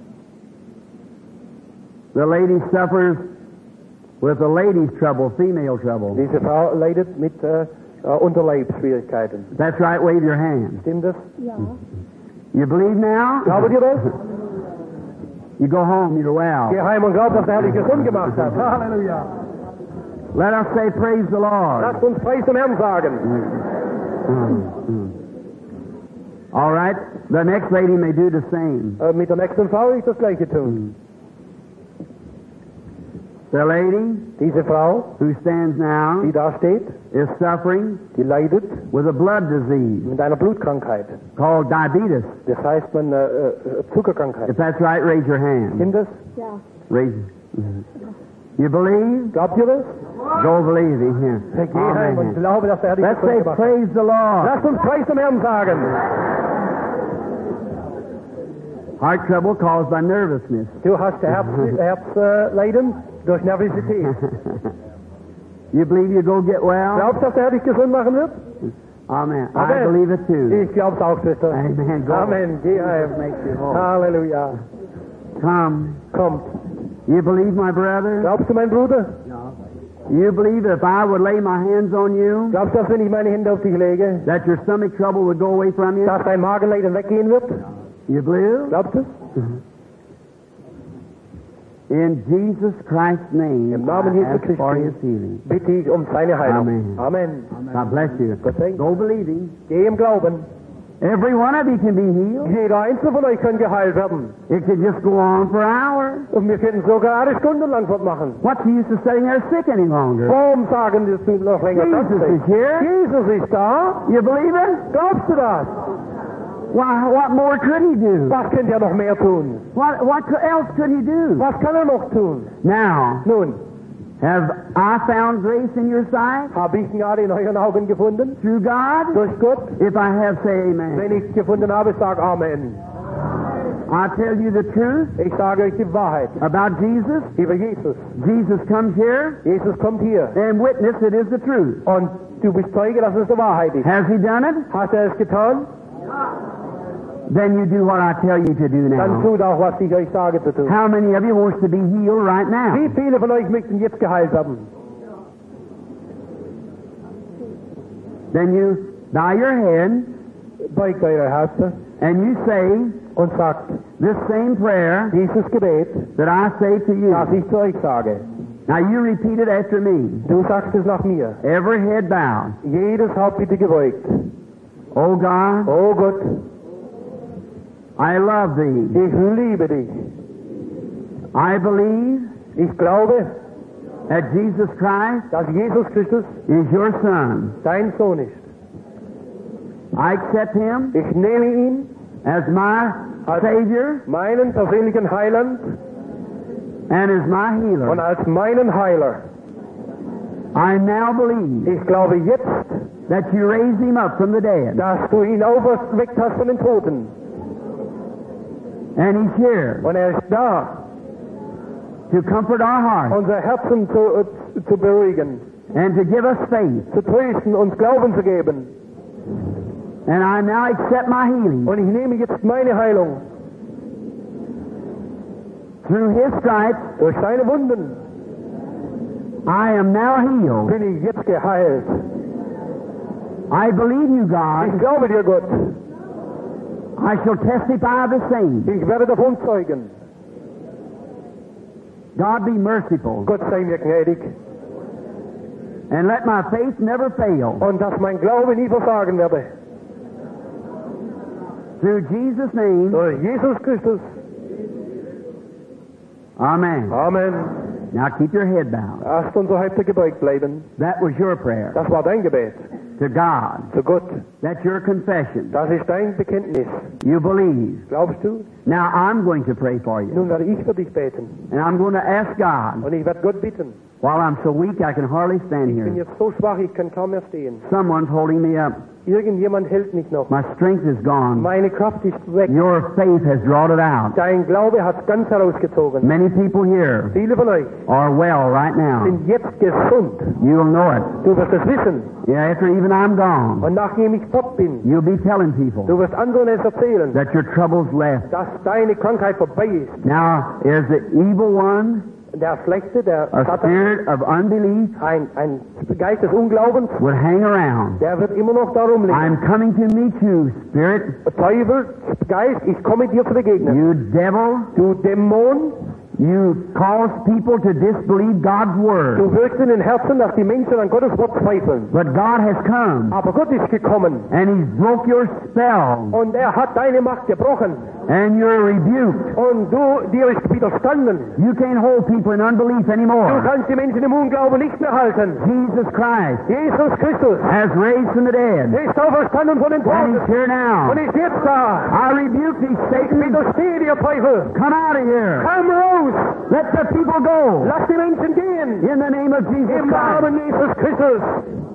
The lady suffers with the lady's trouble, female trouble. Diese Frau leidet mit äh, äh, Unterleibsschwierigkeiten. That's right, wave your hand. Stimmt das? Ja. You believe now? Glaubt ihr das? You go home, you're Geh well. heim und glaubt, dass der Herr dich gesund gemacht hat. Halleluja. Let us say praise the Lord. Lasst uns Preis dem Herrn sagen. Mm, mm. All right, the next lady may do the same. Äh, mit der nächsten Frau will ich das Gleiche tun. The lady Diese Frau, who stands now die da steht, is suffering die leidet with a blood disease mit einer Blutkrankheit. called diabetes. Das heißt, man, äh, äh, Zuckerkrankheit. If that's right, raise your hand. Stimmt das? Ja. Raise. You believe? Glaubt ihr das? Go believe. Yeah. Geh heim und Amen. glaube, dass der Herr dich Let's gesund say gemacht hat. praise the Lord. Lasst uns Preis dem Herrn sagen. Heart trouble caused by nervousness. Du hast Herzleiden Herz, äh, Leiden durch Nervosität. You believe you go get well? Glaubst du, dass der Herr dich gesund machen wird? Amen. I Amen. believe it too. Ich glaub's auch, Schwester. Amen. Go. Amen. Geh heim. Makes you whole. Halleluja. Come. Kommt. You believe, my brother? Glaubst du, mein Bruder? You believe if I would lay my hands on you, Glaubst du, dass wenn ich meine Hände auf dich lege, that your stomach trouble would go away from you? dass dein Magenleiden weggehen wird? You believe? Glaubst du? In Jesus Christ's name, Im Namen I Jesu ask for Christi. His healing. Bitte ich um seine Heilung. Amen. Amen. God bless you. Gott segne. Go believing. Geh im Glauben. Every one of you can be healed. Jeder einzelne von euch kann geheilt werden. It could just go on for hours. Und wir können sogar eine Stunde lang fortmachen. What's the use of sitting there sick any longer? Warum sagen wir, dass du noch länger Jesus dort is bist? here. Jesus ist da. You believe it? Glaubst du das? Why, what more could he do? Was könnte er noch mehr tun? What, what co- else could he do? Was kann er noch tun? Now, Nun, have I found grace in your sight habe ich Gnade in euren Augen gefunden? through God? Durch Gott? If I have, say amen. Wenn ich gefunden habe, sag Amen. I tell you the truth Ich sage euch die Wahrheit about Jesus. über Jesus. Jesus comes here Jesus kommt hier and witness it is the truth. und du bist Zeuge, dass es die Wahrheit ist. Has he done it? Hat er es getan? Then you do what I tell you to do Dann now. tut auch, was ich euch sage zu tun. How many of you wants to be healed right now? Wie viele von euch möchten jetzt geheilt werden? Then you bow your head Beugt eure Herzen and you say und sagt this same prayer dieses Gebet, that I say to you. das ich zu euch sage. Now you repeat it after me. Du sagst es nach mir. Every head bowed. Jedes Haupt bitte gebeugt. Oh God, Oh Gott, I love thee. ich liebe dich. I believe Ich glaube, that Jesus Christ dass Jesus Christus is your Son. dein Sohn ist. I accept him Ich nehme ihn as my Savior meinen persönlichen Heiland and as my und healer. als meinen Heiler. I now believe Ich glaube jetzt, that you raised him up from the dead. dass du ihn auferweckt hast von den Toten. And he's here Und er ist da, to comfort our hearts unser Herzen zu, äh, zu beruhigen, and to give us faith. zu trösten, uns Glauben zu geben. And I now accept my healing. Und ich nehme jetzt meine Heilung. Through his stripes, Durch seine Wunden I am now healed. bin ich jetzt geheilt. I believe you, Ich God. glaube dir, Gott. I shall testify the same. Ich werde davon zeugen. God be merciful Gott sei mir gnädig. and let my faith never fail. Und dass mein Glaube nie versagen werde. Through Jesus' name, Durch Jesus Christus. amen. Amen. Now keep your head bowed. Lasst unser Häupter gebeugt bleiben. That was your prayer Das war dein Gebet. to God. Zu Gott. That's your confession. Das ist dein Bekenntnis. You believe. Glaubst du? Now I'm going to pray for you. Nun werde ich für dich beten. And I'm going to ask God. Und ich werde Gott bitten. While I'm so weak I can hardly stand Ich bin here. jetzt so schwach, ich kann kaum mehr stehen. Someone's holding me up. Irgendjemand hält mich noch. My strength is gone. Meine Kraft ist weg. Your faith has drawn it out. Dein Glaube hat ganz herausgezogen. Many people here Viele von euch are well right now. sind jetzt gesund. You'll know it. Du wirst es wissen. Yeah, after even I'm gone, Und nachdem ich fort bin, you'll be telling people du wirst anderen es erzählen, that your trouble's left. dass deine Krankheit vorbei ist. Now, there's the evil one, Der Schlechte, der a Satan, spirit of unbelief, ein, ein Geist des Unglaubens, would hang around. der wird immer noch da rumliegen. I'm coming to meet you, spirit. Teufel, Geist, ich komme dir zu begegnen. You devil, Du Dämon, you cause people to disbelieve God's word. du wirkst in den Herzen, dass die Menschen an Gottes Wort zweifeln. But God has come, Aber Gott ist gekommen and He's broke your spell, und er hat deine Macht gebrochen and you're rebuked. und du, dir ist widerstanden. You can't hold people in unbelief Du anymore. kannst die Menschen im Unglauben nicht mehr halten. Jesus Christ Jesus Christus has raised from the dead, ist auferstanden von den and Toten He's here now. und ist jetzt da. I rebuke thee, Ich Satan. widerstehe dir, Teufel. Come out of here. Komm raus. Let the people go. Lass die Menschen gehen. In the name of Jesus Im Christ. Namen Jesus Christus.